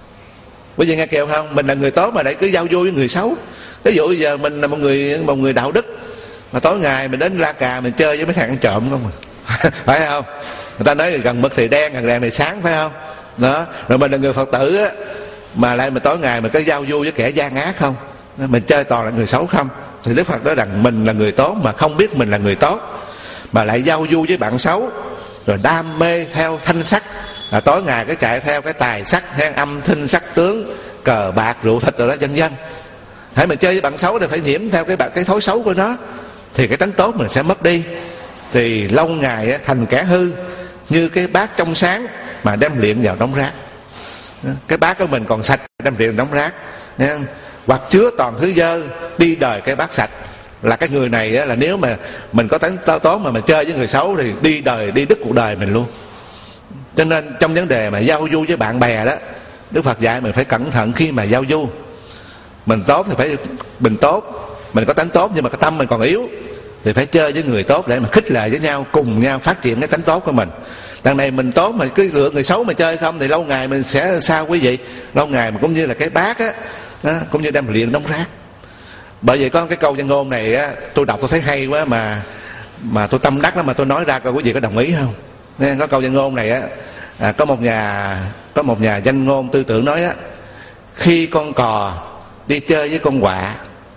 Bây giờ nghe kêu không? Mình là người tốt mà lại cứ giao du với người xấu. Ví dụ bây giờ mình là một người một người đạo đức, mà tối ngày mình đến La Cà mình chơi với mấy thằng ăn trộm không à. Phải không? Người ta nói gần mực thì đen, gần đèn thì sáng, phải không? Đó. Rồi mình là người Phật tử á, mà lại mình tối ngày mình có giao du với kẻ gian ác không, mình chơi toàn là người xấu không, thì Đức Phật nói rằng mình là người tốt mà không biết mình là người tốt, mà lại giao du với bạn xấu, rồi đam mê theo thanh sắc, là tối ngày cái chạy theo cái tài sắc, hay âm thanh sắc tướng, cờ bạc rượu thịt rồi đó, vân vân. Hãy mình chơi với bạn xấu thì phải nhiễm theo cái cái thói xấu của nó, thì cái tánh tốt mình sẽ mất đi. Thì lâu ngày thành kẻ hư như cái bát trong sáng mà đem liệm vào đống rác. Cái bát của mình còn sạch đem liệm đống rác, hoặc chứa toàn thứ dơ đi đời cái bát sạch. Là cái người này là nếu mà mình có tánh tốt mà mình chơi với người xấu thì đi đời đi đứt cuộc đời mình luôn. Cho nên trong vấn đề mà giao du với bạn bè đó, Đức Phật dạy mình phải cẩn thận khi mà giao du. Mình tốt thì phải mình tốt, mình có tánh tốt nhưng mà cái tâm mình còn yếu thì phải chơi với người tốt để mà khích lệ với nhau, cùng nhau phát triển cái tánh tốt của mình. Đằng này mình tốt mà cứ lựa người xấu mà chơi không thì lâu ngày mình sẽ sao quý vị? Lâu ngày mà cũng như là cái bát á, đó, cũng như đem liền đống rác. Bởi vậy có cái câu văn ngôn này á, tôi đọc tôi thấy hay quá mà mà tôi tâm đắc đó, mà tôi nói ra coi quý vị có đồng ý không? Nên có câu văn ngôn này á, à, có một nhà có một nhà danh ngôn tư tưởng nói á, khi con cò đi chơi với con quạ,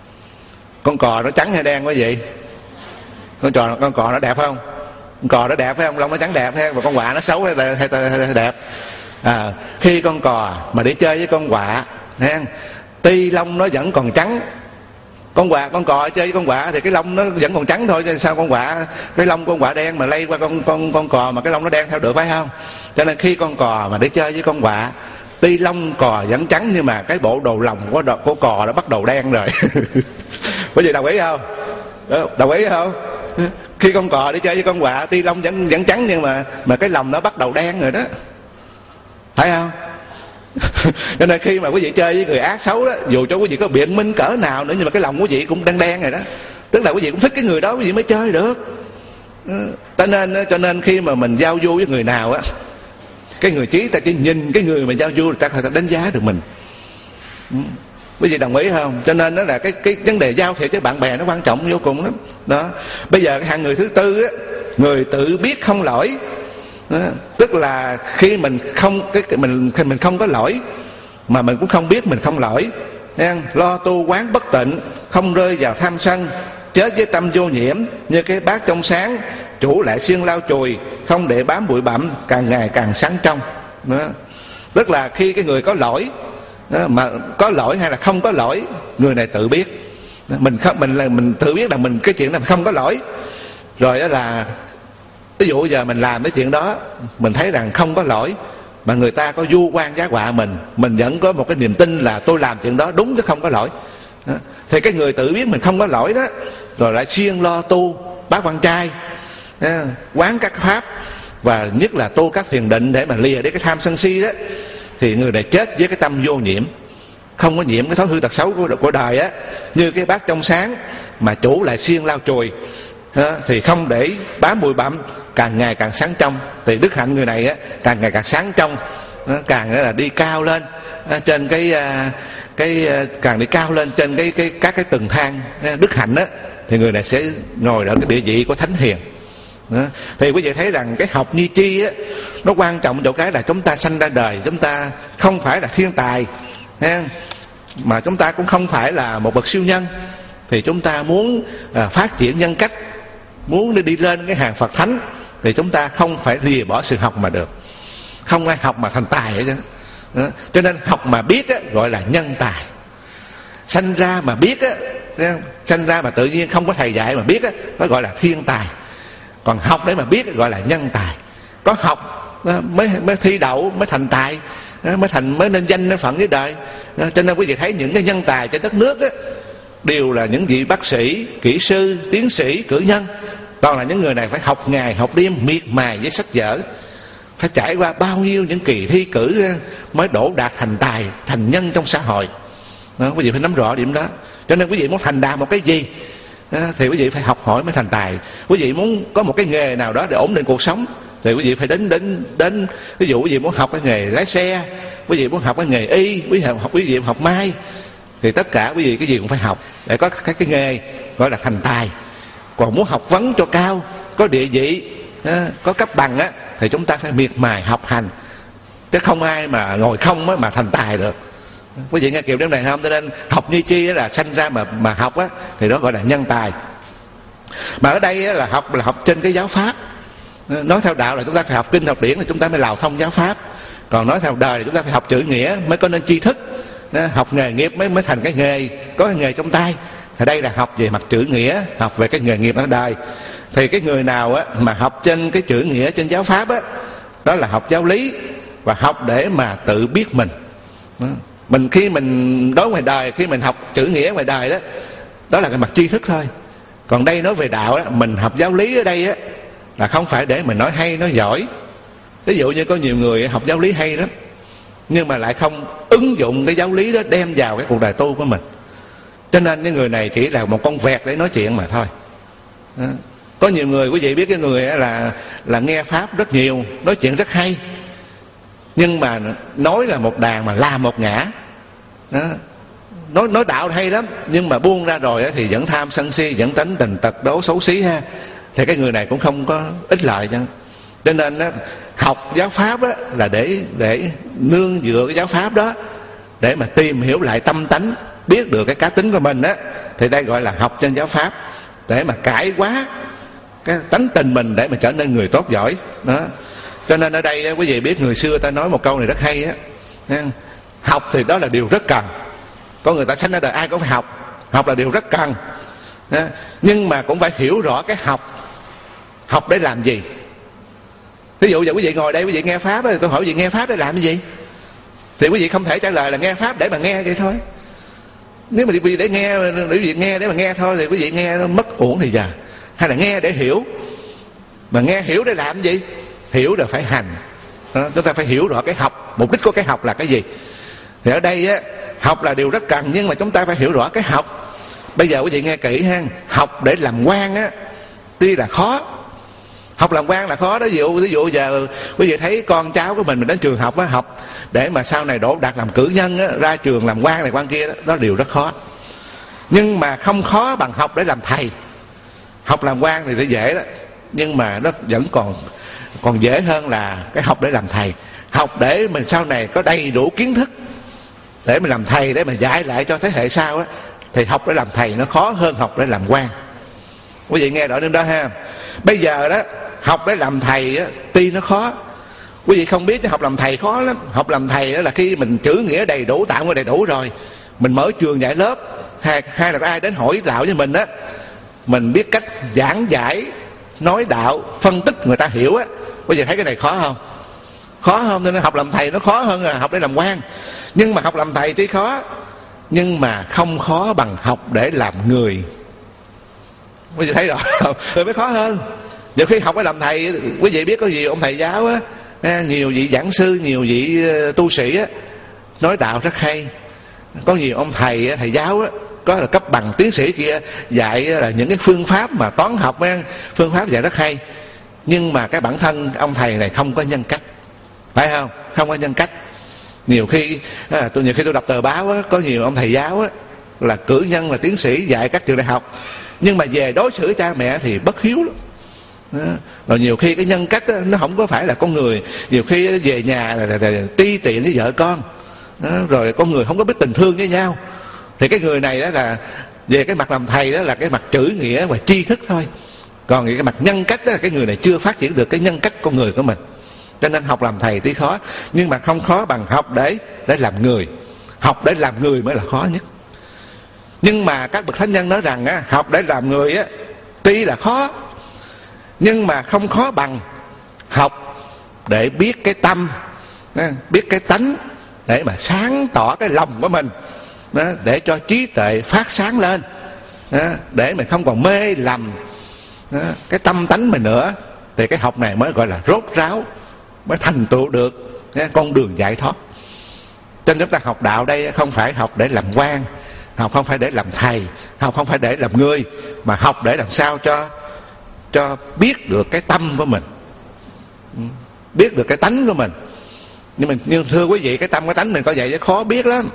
con cò nó trắng hay đen quý vị? Con cò con cò nó đẹp không? Con cò nó đẹp phải không? Lông nó trắng đẹp hay và con quạ nó xấu hay, hay, hay, hay đẹp? À, khi con cò mà đi chơi với con quạ, tuy lông nó vẫn còn trắng Con quạ, con cò chơi với con quạ thì cái lông nó vẫn còn trắng thôi, chứ sao con quạ cái lông con quạ đen mà lây qua con con con cò mà cái lông nó đen theo được, phải không? Cho nên khi con cò mà đi chơi với con quạ, tuy lông cò vẫn trắng nhưng mà cái bộ đồ lòng của của cò đã bắt đầu đen rồi. Có gì đồng ý không? Đồng ý không? Khi con cò đi chơi với con quạ, tuy lông vẫn vẫn trắng nhưng mà mà cái lòng nó bắt đầu đen rồi đó, phải không? Cho nên khi mà quý vị chơi với người ác xấu đó, dù cho quý vị có biện minh cỡ nào nữa nhưng mà cái lòng quý vị cũng đen đen rồi đó, tức là quý vị cũng thích cái người đó quý vị mới chơi được. Cho nên cho nên khi mà mình giao du với người nào á, cái người trí ta chỉ nhìn cái người mà giao du ta có thể đánh giá được mình. Quý vị đồng ý không? Cho nên đó là cái cái vấn đề giao thiệp với bạn bè nó quan trọng vô cùng lắm. Đó. Bây giờ cái hạng người thứ tư á, người tự biết không lỗi. Đó. Tức là khi mình không cái mình khi mình không có lỗi mà mình cũng không biết mình không lỗi, nghe? Lo tu quán bất tịnh, không rơi vào tham sân, chết với tâm vô nhiễm, như cái bát trong sáng, chủ lại siêng lau chùi, không để bám bụi bặm, càng ngày càng sáng trong. Đó. Tức là khi cái người có lỗi đó, mà có lỗi hay là không có lỗi, người này tự biết. Đó. Mình không mình là mình tự biết là mình cái chuyện này không có lỗi. Rồi đó là ví dụ giờ mình làm cái chuyện đó, mình thấy rằng không có lỗi, mà người ta có vu oan giá họa mình, mình vẫn có một cái niềm tin là tôi làm chuyện đó đúng chứ không có lỗi. Đó. Thì cái người tự biết mình không có lỗi đó, rồi lại siêng lo tu bát quan trai, quán các pháp, và nhất là tu các thiền định để mà lìa đi cái tham sân si đó, thì người này chết với cái tâm vô nhiễm, không có nhiễm cái thói hư tật xấu của, của đời á, như cái bát trong sáng mà chủ lại siêng lau chùi, thì không để bám bụi bặm, càng ngày càng sáng trong. Thì đức hạnh người này á, càng ngày càng sáng trong, càng là đi cao lên trên cái cái càng đi cao lên trên cái cái các cái tầng thang đức hạnh á, thì người này sẽ ngồi ở cái địa vị của thánh hiền. Đó. Thì quý vị thấy rằng cái học như chi á, nó quan trọng chỗ cái là chúng ta sanh ra đời, chúng ta không phải là thiên tài, mà chúng ta cũng không phải là một bậc siêu nhân. Thì chúng ta muốn à, phát triển nhân cách, muốn đi lên cái hàng Phật thánh, thì chúng ta không phải lìa bỏ sự học mà được. Không ai học mà thành tài hết. Đó. Cho nên học mà biết á, gọi là nhân tài. Sanh ra mà biết á, sanh ra mà tự nhiên không có thầy dạy mà biết á, nó gọi là thiên tài. Còn học để mà biết gọi là nhân tài. Có học mới mới thi đậu, mới thành tài, mới thành mới nên danh nên phận với đời. Cho nên quý vị thấy những cái nhân tài trên đất nước á, đều là những vị bác sĩ, kỹ sư, tiến sĩ, cử nhân. Toàn là những người này phải học ngày học đêm, miệt mài với sách vở, phải trải qua bao nhiêu những kỳ thi cử mới đỗ đạt thành tài, thành nhân trong xã hội. Đó, quý vị phải nắm rõ điểm đó. Cho nên quý vị muốn thành đạt một cái gì đó, thì quý vị phải học hỏi mới thành tài. Quý vị muốn có một cái nghề nào đó để ổn định cuộc sống, thì quý vị phải đến đến đến ví dụ quý vị muốn học cái nghề lái xe, quý vị muốn học cái nghề y, quý vị học quý vị học may, thì tất cả quý vị cái gì cũng phải học để có cái cái nghề gọi là thành tài. Còn muốn học vấn cho cao, có địa vị, có cấp bằng á, thì chúng ta phải miệt mài học hành, chứ không ai mà ngồi không mà thành tài được. Quý vị nghe kiểu điểm này không? Cho nên học như chi là sanh ra mà mà học á, thì đó gọi là nhân tài. Mà ở đây là học là học trên cái giáo pháp. Nói theo đạo là chúng ta phải học kinh học điển thì chúng ta mới lào thông giáo pháp. Còn nói theo đời thì chúng ta phải học chữ nghĩa mới có nên tri thức. Học nghề nghiệp mới mới thành cái nghề, có cái nghề trong tay. Thì đây là học về mặt chữ nghĩa, học về cái nghề nghiệp ở đời. Thì cái người nào á mà học trên cái chữ nghĩa, trên giáo pháp á, đó là học giáo lý, và học để mà tự biết mình. Đó. Mình khi mình đối ngoài đời, khi mình học chữ nghĩa ngoài đời đó, đó là cái mặt tri thức thôi. Còn đây nói về đạo đó, mình học giáo lý ở đây á, là không phải để mình nói hay nói giỏi. Ví dụ như có nhiều người học giáo lý hay lắm, nhưng mà lại không ứng dụng cái giáo lý đó đem vào cái cuộc đời tu của mình. Cho nên cái người này chỉ là một con vẹt để nói chuyện mà thôi. Đó. Có nhiều người, quý vị biết cái người là là nghe pháp rất nhiều, nói chuyện rất hay, nhưng mà nói là một đàn mà làm một ngã. Đó. Nói, nói đạo hay lắm, nhưng mà buông ra rồi thì vẫn tham sân si, vẫn tánh tình tật đố xấu xí ha. Thì cái người này cũng không có ích lợi cho. Cho nên đó, học giáo pháp đó, là để để nương dựa cái giáo pháp đó để mà tìm hiểu lại tâm tánh, biết được cái cá tính của mình á, thì đây gọi là học trên giáo pháp, để mà cải hóa cái tánh tình mình để mà trở nên người tốt giỏi đó. Cho nên ở đây quý vị biết người xưa ta nói một câu này rất hay á, học thì đó là điều rất cần. Có người ta sanh ra đời ai cũng phải học, Học là điều rất cần, nhưng mà cũng phải hiểu rõ cái học. Học để làm gì? Ví dụ giờ quý vị ngồi đây, quý vị nghe pháp, tôi hỏi quý vị nghe pháp để làm cái gì? Thì quý vị không thể trả lời là nghe pháp để mà nghe vậy thôi. Nếu mà quý vị để nghe, để quý vị nghe để mà nghe thôi thì quý vị nghe nó mất uổng thì giờ. Hay là nghe để hiểu. Mà nghe hiểu để làm gì? Hiểu là phải hành. Đó, chúng ta phải hiểu rõ cái học, mục đích của cái học là cái gì. Thì ở đây á, học là điều rất cần, nhưng mà chúng ta phải hiểu rõ cái học. Bây giờ quý vị nghe kỹ ha, học để làm quan á, tuy là khó. Học làm quan là khó đó. Ví dụ, ví dụ giờ quý vị thấy con cháu của mình mình đến trường học á, học để mà sau này đỗ đạt làm cử nhân á, ra trường làm quan này quan kia đó, đó điều rất khó. Nhưng mà không khó bằng học để làm thầy. Học làm quan thì thì dễ đó, nhưng mà nó vẫn còn còn dễ hơn là cái học để làm thầy. Học để mình sau này có đầy đủ kiến thức để mình làm thầy, để mình dạy lại cho thế hệ sau á, thì học để làm thầy nó khó hơn học để làm quan. Quý vị nghe rõ đêm đó ha. Bây giờ đó, học để làm thầy á, tuy nó khó, quý vị không biết chứ học làm thầy khó lắm. Học làm thầy đó là khi mình chữ nghĩa đầy đủ, tạm nguyên đầy đủ rồi, mình mở trường dạy lớp, hay, hay là có ai đến hỏi đạo với mình á, mình biết cách giảng giải, nói đạo, phân tích người ta hiểu á. Quý vị thấy cái này khó không? Khó không? Nên học làm thầy nó khó hơn là học để làm quan. Nhưng mà học làm thầy tuy khó, nhưng mà không khó bằng học để làm người. Quý vị thấy rõ không? Rồi mới khó hơn. Giờ khi học để làm thầy, quý vị biết có nhiều ông thầy giáo á, nhiều vị giảng sư, nhiều vị tu sĩ á, nói đạo rất hay. Có nhiều ông thầy, thầy giáo á, có là cấp bằng tiến sĩ kia, dạy là những cái phương pháp mà toán học, phương pháp dạy rất hay. Nhưng mà cái bản thân ông thầy này không có nhân cách, phải không? Không có nhân cách. Nhiều khi à, tôi nhiều khi tôi đọc tờ báo á, có nhiều ông thầy giáo á, là cử nhân, là tiến sĩ dạy các trường đại học, nhưng mà về đối xử cha mẹ thì bất hiếu lắm. Đó. Rồi nhiều khi cái nhân cách đó, nó không có phải là con người. Nhiều khi về nhà là, là, là ti tiện với vợ con. Đó. Rồi con người không có biết tình thương với nhau. Thì cái người này đó là về cái mặt làm thầy đó là cái mặt chữ nghĩa và tri thức thôi. Còn cái mặt nhân cách đó là cái người này chưa phát triển được cái nhân cách con người của mình. Cho nên học làm thầy tuy khó, nhưng mà không khó bằng học để để làm người. Học để làm người mới là khó nhất. Nhưng mà các bậc thánh nhân nói rằng á, học để làm người á, tuy là khó, nhưng mà không khó bằng học để biết cái tâm, biết cái tánh, để mà sáng tỏ cái lòng của mình, để cho trí tuệ phát sáng lên, để mình không còn mê lầm cái tâm tánh mình nữa. Thì cái học này mới gọi là rốt ráo, mới thành tựu được con đường giải thoát. Cho nên chúng ta học đạo đây không phải học để làm quan, học không phải để làm thầy, học không phải để làm người, mà học để làm sao cho cho biết được cái tâm của mình, biết được cái tánh của mình. Nhưng mà nhưng thưa quý vị, cái tâm cái tánh mình có vậy chứ khó biết lắm.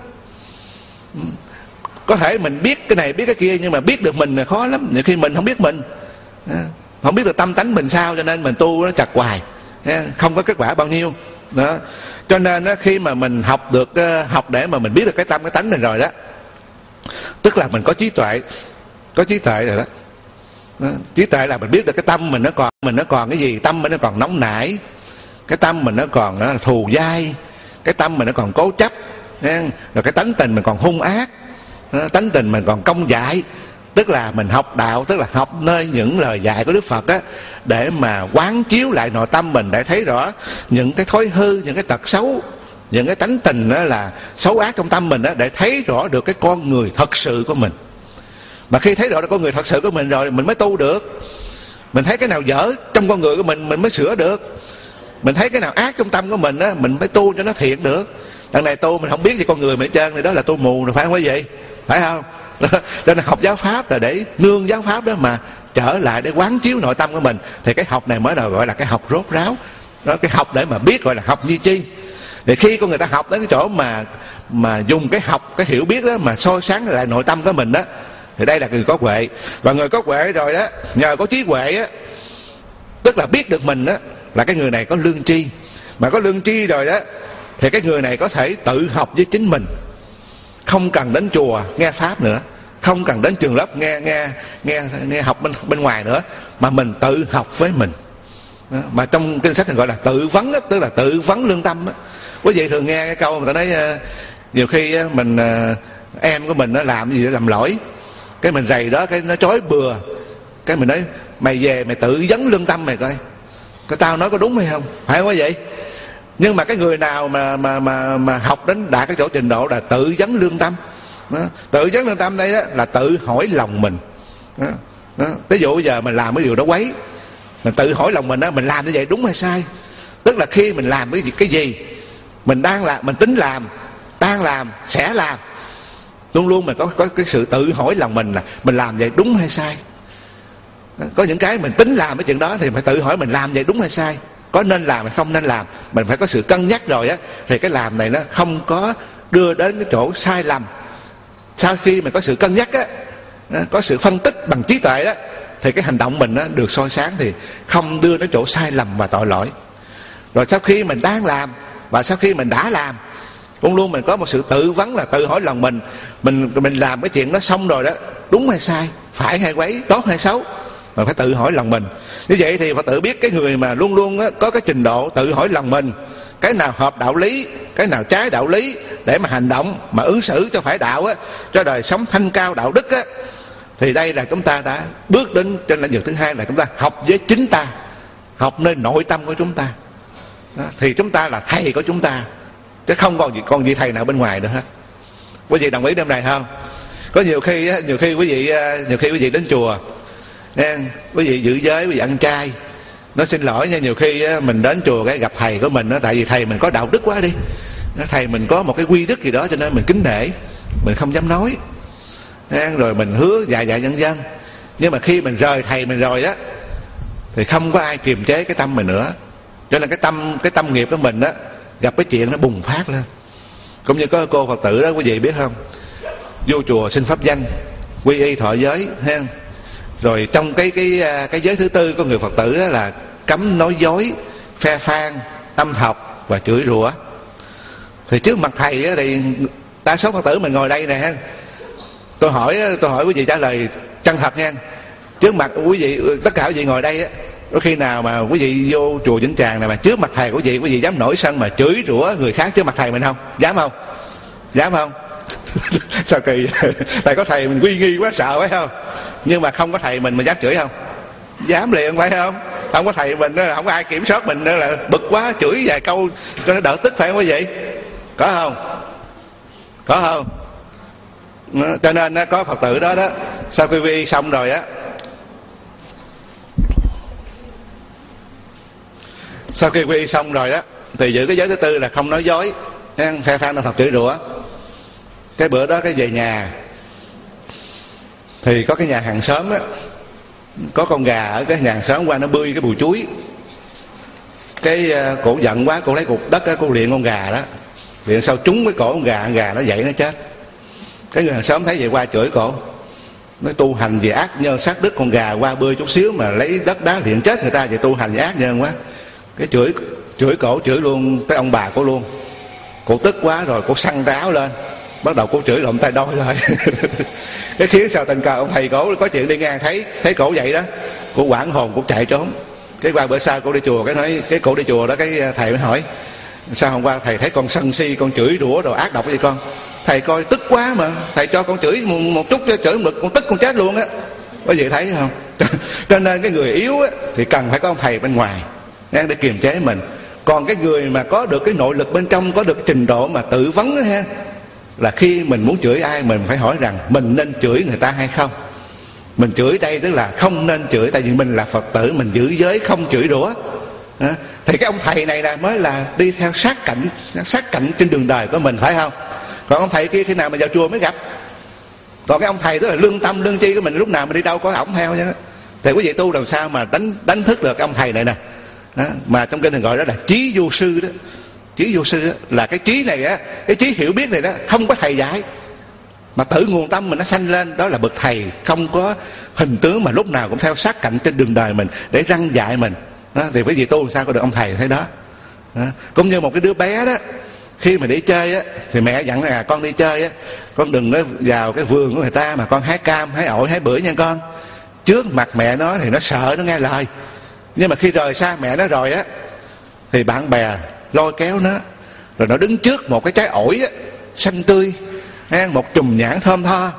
Có thể mình biết cái này biết cái kia, nhưng mà biết được mình là khó lắm. Nhiều khi mình không biết mình, không biết được tâm tánh mình sao, cho nên mình tu nó chặt hoài, không có kết quả bao nhiêu đó. Cho nên khi mà mình học được, học để mà mình biết được cái tâm cái tánh mình rồi đó, tức là mình có trí tuệ, có trí tuệ rồi đó. Đó. Trí tuệ là mình biết được cái tâm mình nó còn mình nó còn cái gì. Tâm mình nó còn nóng nảy, cái tâm mình nó còn nó thù dai, cái tâm mình nó còn cố chấp, rồi cái tánh tình mình còn hung ác, tánh tình mình còn công dại. Tức là mình học đạo, tức là học nơi những lời dạy của Đức Phật á, để mà quán chiếu lại nội tâm mình, để thấy rõ những cái thói hư, những cái tật xấu, những cái tánh tình đó là xấu ác trong tâm mình đó, để thấy rõ được cái con người thật sự của mình. Mà khi thấy rõ được con người thật sự của mình rồi, mình mới tu được. Mình thấy cái nào dở trong con người của mình, mình mới sửa được. Mình thấy cái nào ác trong tâm của mình á, mình mới tu cho nó thiện được. Đằng này tu mình không biết gì con người mình hết trơn, thì đó là tu mù rồi, phải không quý vị? Phải không? Cho nên học giáo pháp là để nương giáo pháp đó mà trở lại để quán chiếu nội tâm của mình. Thì cái học này mới là gọi là cái học rốt ráo đó. Cái học để mà biết gọi là học như chi. Thì khi con người ta học đến cái chỗ mà mà dùng cái học, cái hiểu biết đó mà soi sáng lại nội tâm của mình đó, thì đây là người có huệ. Và người có huệ rồi đó, nhờ có trí huệ á, tức là biết được mình đó, là cái người này có lương tri. Mà có lương tri rồi đó, thì cái người này có thể tự học với chính mình, không cần đến chùa nghe pháp nữa, không cần đến trường lớp nghe nghe nghe nghe học bên bên ngoài nữa, mà mình tự học với mình. Đó. Mà trong kinh sách này gọi là tự vấn, tức là tự vấn lương tâm đó. Quý vị thường nghe cái câu người ta nói nhiều khi mình em của mình nó làm gì để làm lỗi, cái mình rầy đó, cái nó chối bừa, cái mình nói mày về mày tự vấn lương tâm mày coi, cái tao nói có đúng hay không, phải không vậy? Nhưng mà cái người nào mà mà mà mà học đến đạt cái chỗ trình độ là tự vấn lương tâm đó. Tự vấn lương tâm đây đó, là tự hỏi lòng mình đó. Đó. Ví dụ bây giờ mình làm cái điều đó quấy, mình tự hỏi lòng mình đó, mình làm như vậy đúng hay sai. Tức là khi mình làm cái gì, cái gì mình đang làm, mình tính làm, đang làm, sẽ làm, luôn luôn mình có có cái sự tự hỏi lòng mình là mình làm vậy đúng hay sai. Có những cái mình tính làm cái chuyện đó thì phải tự hỏi mình làm vậy đúng hay sai, có nên làm hay không nên làm. Mình phải có sự cân nhắc rồi á, thì cái làm này nó không có đưa đến cái chỗ sai lầm. Sau khi mình có sự cân nhắc á, có sự phân tích bằng trí tuệ đó, thì cái hành động mình á, được soi sáng, thì không đưa đến chỗ sai lầm và tội lỗi. Rồi sau khi mình đang làm và sau khi mình đã làm, luôn luôn mình có một sự tự vấn, là tự hỏi lòng mình, mình mình làm cái chuyện đó xong rồi đó, đúng hay sai, phải hay quấy, tốt hay xấu, mình phải tự hỏi lòng mình. Như vậy thì phải tự biết cái người mà luôn luôn á, có cái trình độ tự hỏi lòng mình, cái nào hợp đạo lý, cái nào trái đạo lý, để mà hành động, mà ứng xử cho phải đạo á, cho đời sống thanh cao đạo đức á, thì đây là chúng ta đã bước đến trên lĩnh vực thứ hai, là chúng ta học với chính ta, học nơi nội tâm của chúng ta đó, thì chúng ta là thầy của chúng ta, chứ không còn gì còn gì thầy nào bên ngoài nữa hết. Quý vị đồng ý đêm này không? Có nhiều khi nhiều khi quý vị nhiều khi quý vị đến chùa nghe, quý vị giữ giới, quý vị ăn chay, nó xin lỗi nha, nhiều khi mình đến chùa cái gặp thầy của mình đó, tại vì thầy mình có đạo đức quá đi, thầy mình có một cái quy đức gì đó cho nên mình kính nể, mình không dám nói, rồi mình hứa dạ dạ nhân dân. Nhưng mà khi mình rời thầy mình rồi á, thì không có ai kiềm chế cái tâm mình nữa, cho nên cái tâm cái tâm nghiệp của mình á, gặp cái chuyện nó bùng phát lên. Cũng như có cô Phật tử đó, quý vị biết không, vô chùa xin pháp danh, quy y thọ giới ha. Rồi trong cái cái cái giới thứ tư của người Phật tử đó là cấm nói dối, phe phang, âm học và chửi rủa. Thì trước mặt thầy á, thì đa số Phật tử mình ngồi đây nè ha, tôi hỏi tôi hỏi quý vị trả lời chân thật nha. Trước mặt quý vị, tất cả quý vị ngồi đây á, có khi nào mà quý vị vô chùa Vĩnh Tràng này mà trước mặt thầy của quý vị, quý vị dám nổi sân mà chửi rủa người khác trước mặt thầy mình không? Dám không? Dám không? Sao kỳ vậy? Tại có thầy mình uy nghi quá, sợ phải không? Nhưng mà không có thầy mình, mình dám chửi không? Dám liền, phải không? Không có thầy mình, không có ai kiểm soát mình nữa là bực quá chửi vài câu cho nó đỡ tức, phải không quý vị? Có không? Có không? Cho nên có Phật tử đó đó, sau khi quy y xong rồi á, sau khi quy y xong rồi đó, thì giữ cái giới thứ tư là không nói dối, phe phang nó thật chửi rủa. Cái bữa đó cái về nhà, thì có cái nhà hàng xóm á, có con gà ở cái nhà hàng xóm qua nó bươi cái bùi chuối, cái cổ giận quá, cổ lấy cục đất á, cổ liền con gà đó, liền sau trúng cái cổ con gà, con gà nó dậy nó chết. Cái người hàng xóm thấy vậy qua chửi cổ, nói tu hành về ác nhân sát đức, con gà qua bươi chút xíu mà lấy đất đá liền chết người ta, vậy tu hành về ác nhân quá. Cái chửi chửi cổ, chửi luôn tới ông bà cổ luôn. Cổ tức quá rồi cổ săn tay áo lên, bắt đầu cổ chửi lộn tay đôi rồi. Cái khiến sao tình cờ ông thầy cổ có chuyện đi ngang thấy thấy cổ vậy đó, cổ hoảng hồn, cổ chạy trốn. Cái qua bữa sau cổ đi chùa, cái nói cái cổ đi chùa đó, cái thầy mới hỏi sao hôm qua thầy thấy con sân si, con chửi rủa đồ ác độc gì con? Thầy coi tức quá mà thầy cho con chửi một, một chút cho chửi được con tức con chết luôn á. Có gì thấy không? Cho nên cái người yếu á, thì cần phải có ông thầy bên ngoài để kiềm chế mình. Còn cái người mà có được cái nội lực bên trong, có được cái trình độ mà tự vấn đó, ha, là khi mình muốn chửi ai mình phải hỏi rằng mình nên chửi người ta hay không. Mình chửi đây tức là không nên chửi, tại vì mình là Phật tử, mình giữ giới không chửi rủa. Thì cái ông thầy này là mới là đi theo sát cạnh sát cạnh trên đường đời của mình, phải không? Còn ông thầy kia khi nào mà vào chùa mới gặp. Còn cái ông thầy tức là lương tâm lương chi của mình, lúc nào mình đi đâu có ổng theo chứ. Thì quý vị tu làm sao mà đánh đánh thức được cái ông thầy này nè. Đó, mà trong kinh thường gọi đó là trí vô sư đó. Trí vô sư đó, là cái trí này á, cái trí hiểu biết này đó, không có thầy dạy mà tự nguồn tâm mình nó sanh lên, đó là bậc thầy không có hình tướng mà lúc nào cũng theo sát cạnh trên đường đời mình để răng dạy mình. Đó, thì quý vị tu làm sao có được ông thầy thế đó. Đó, cũng như một cái đứa bé đó, khi mà đi chơi á, thì mẹ dặn là con đi chơi á, con đừng có vào cái vườn của người ta mà con hái cam, hái ổi, hái bưởi nha con. Trước mặt mẹ nó thì nó sợ, nó nghe lời. Nhưng mà khi rời xa mẹ nó rồi á, thì bạn bè lôi kéo nó, rồi nó đứng trước một cái trái ổi á, xanh tươi, một chùm nhãn thơm tho,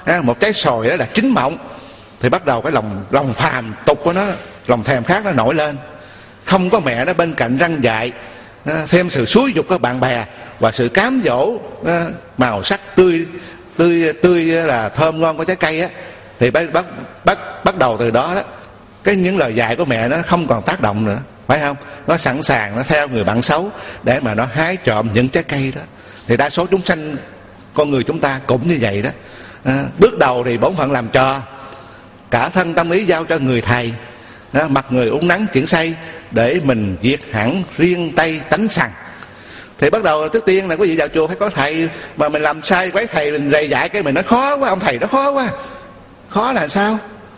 một trái sồi đó là chín mọng, thì bắt đầu cái lòng lòng phàm tục của nó, lòng thèm khát nó nổi lên. Không có mẹ nó bên cạnh răn dạy, thêm sự xúi dục của bạn bè và sự cám dỗ màu sắc tươi tươi tươi là thơm ngon của trái cây á, thì bắt bắt bắt bắt đầu từ đó đó cái những lời dạy của mẹ nó không còn tác động nữa, phải không? Nó sẵn sàng nó theo người bạn xấu để mà nó hái trộm những trái cây đó. Thì đa số chúng sanh con người chúng ta cũng như vậy đó. À, bước đầu thì bổn phận làm trò, cả thân tâm ý giao cho người thầy, à, mặt người uốn nắn chuyển say để mình diệt hẳn riêng tay tánh sằng. Thì bắt đầu trước tiên là quý vị vào chùa phải có thầy, mà mình làm sai quấy thầy mình rầy dạy cái mình nói khó quá, ông thầy nó khó quá. Khó là sao?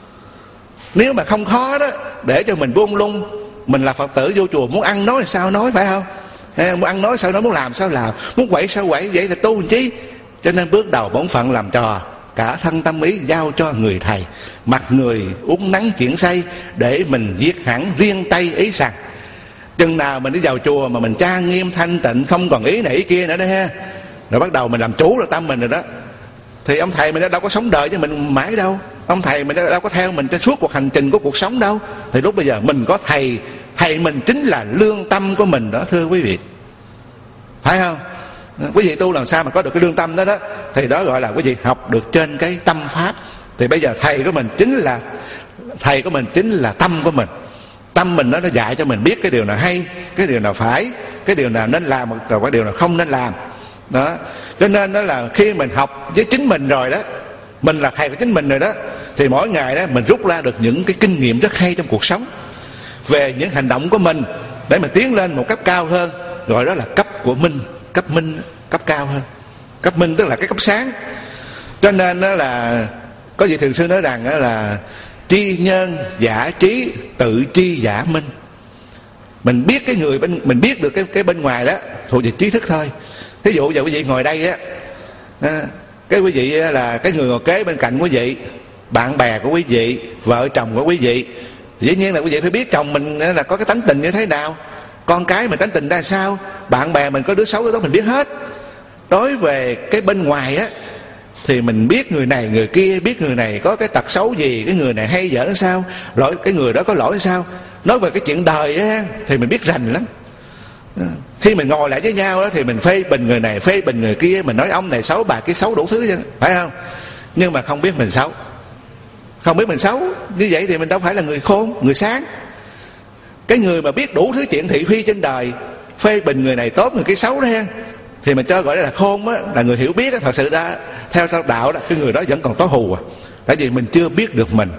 Nếu mà không khó đó, để cho mình buông lung, mình là Phật tử vô chùa muốn ăn nói sao nói, phải không? À, muốn ăn nói sao nói, muốn làm sao làm, muốn quậy sao quậy, vậy là tu làm chi? Cho nên bước đầu bổn phận làm trò, cả thân tâm ý giao cho người thầy, mặt người uốn nắn chuyển say để mình giết hẳn riêng tay ý sằng. Chừng nào mình đi vào chùa mà mình trang nghiêm thanh tịnh, không còn ý này ý kia nữa đó ha, rồi bắt đầu mình làm chủ được tâm mình rồi đó, thì ông thầy mình đâu có sống đời cho mình mãi đâu, ông thầy mình đâu có theo mình trên suốt cuộc hành trình của cuộc sống đâu. Thì lúc bây giờ mình có thầy, thầy mình chính là lương tâm của mình đó, thưa quý vị, phải không? Quý vị tu làm sao mà có được cái lương tâm đó đó, thì đó gọi là quý vị học được trên cái tâm pháp. Thì bây giờ thầy của mình chính là thầy của mình chính là tâm của mình. Tâm mình nó nó dạy cho mình biết cái điều nào hay, cái điều nào phải, cái điều nào nên làm, rồi cái điều nào không nên làm đó. Cho nên đó là khi mình học với chính mình rồi đó, mình là thầy của chính mình rồi đó, thì mỗi ngày đó mình rút ra được những cái kinh nghiệm rất hay trong cuộc sống về những hành động của mình để mà tiến lên một cấp cao hơn, gọi đó là cấp của minh. Cấp minh, cấp cao hơn. Cấp minh tức là cái cấp sáng. Cho nên đó là có vị thiền sư nói rằng đó là tri nhân giả trí, tự tri giả minh. Mình biết cái người bên, mình biết được cái cái bên ngoài đó thuộc về trí thức thôi. Thí dụ giờ quý vị ngồi đây á, à, cái quý vị là cái người ngồi kế bên cạnh quý vị, bạn bè của quý vị, vợ chồng của quý vị, dĩ nhiên là quý vị phải biết chồng mình là có cái tánh tình như thế nào, con cái mình tánh tình ra sao, bạn bè mình có đứa xấu đứa tốt mình biết hết. Đối về cái bên ngoài á thì mình biết người này người kia, biết người này có cái tật xấu gì, cái người này hay dở sao, lỗi cái người đó có lỗi sao. Nói về cái chuyện đời á thì mình biết rành lắm. Khi mình ngồi lại với nhau đó thì mình phê bình người này, phê bình người kia, mình nói ông này xấu, bà kia xấu, đủ thứ chứ, phải không? Nhưng mà không biết mình xấu, không biết mình xấu, như vậy thì mình đâu phải là người khôn, người sáng. Cái người mà biết đủ thứ chuyện thị phi trên đời, phê bình người này tốt, người kia xấu đó ha, thì mình cho gọi là khôn á, là người hiểu biết á. Thật sự ra theo đạo đó, cái người đó vẫn còn tối hù à, tại vì mình chưa biết được mình.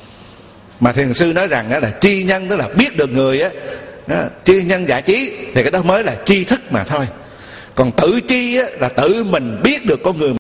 Mà thiền sư nói rằng đó là tri nhân, tức là biết được người á, tri nhân giả trí, thì cái đó mới là tri thức mà thôi. Còn tự tri á, là tự mình biết được con người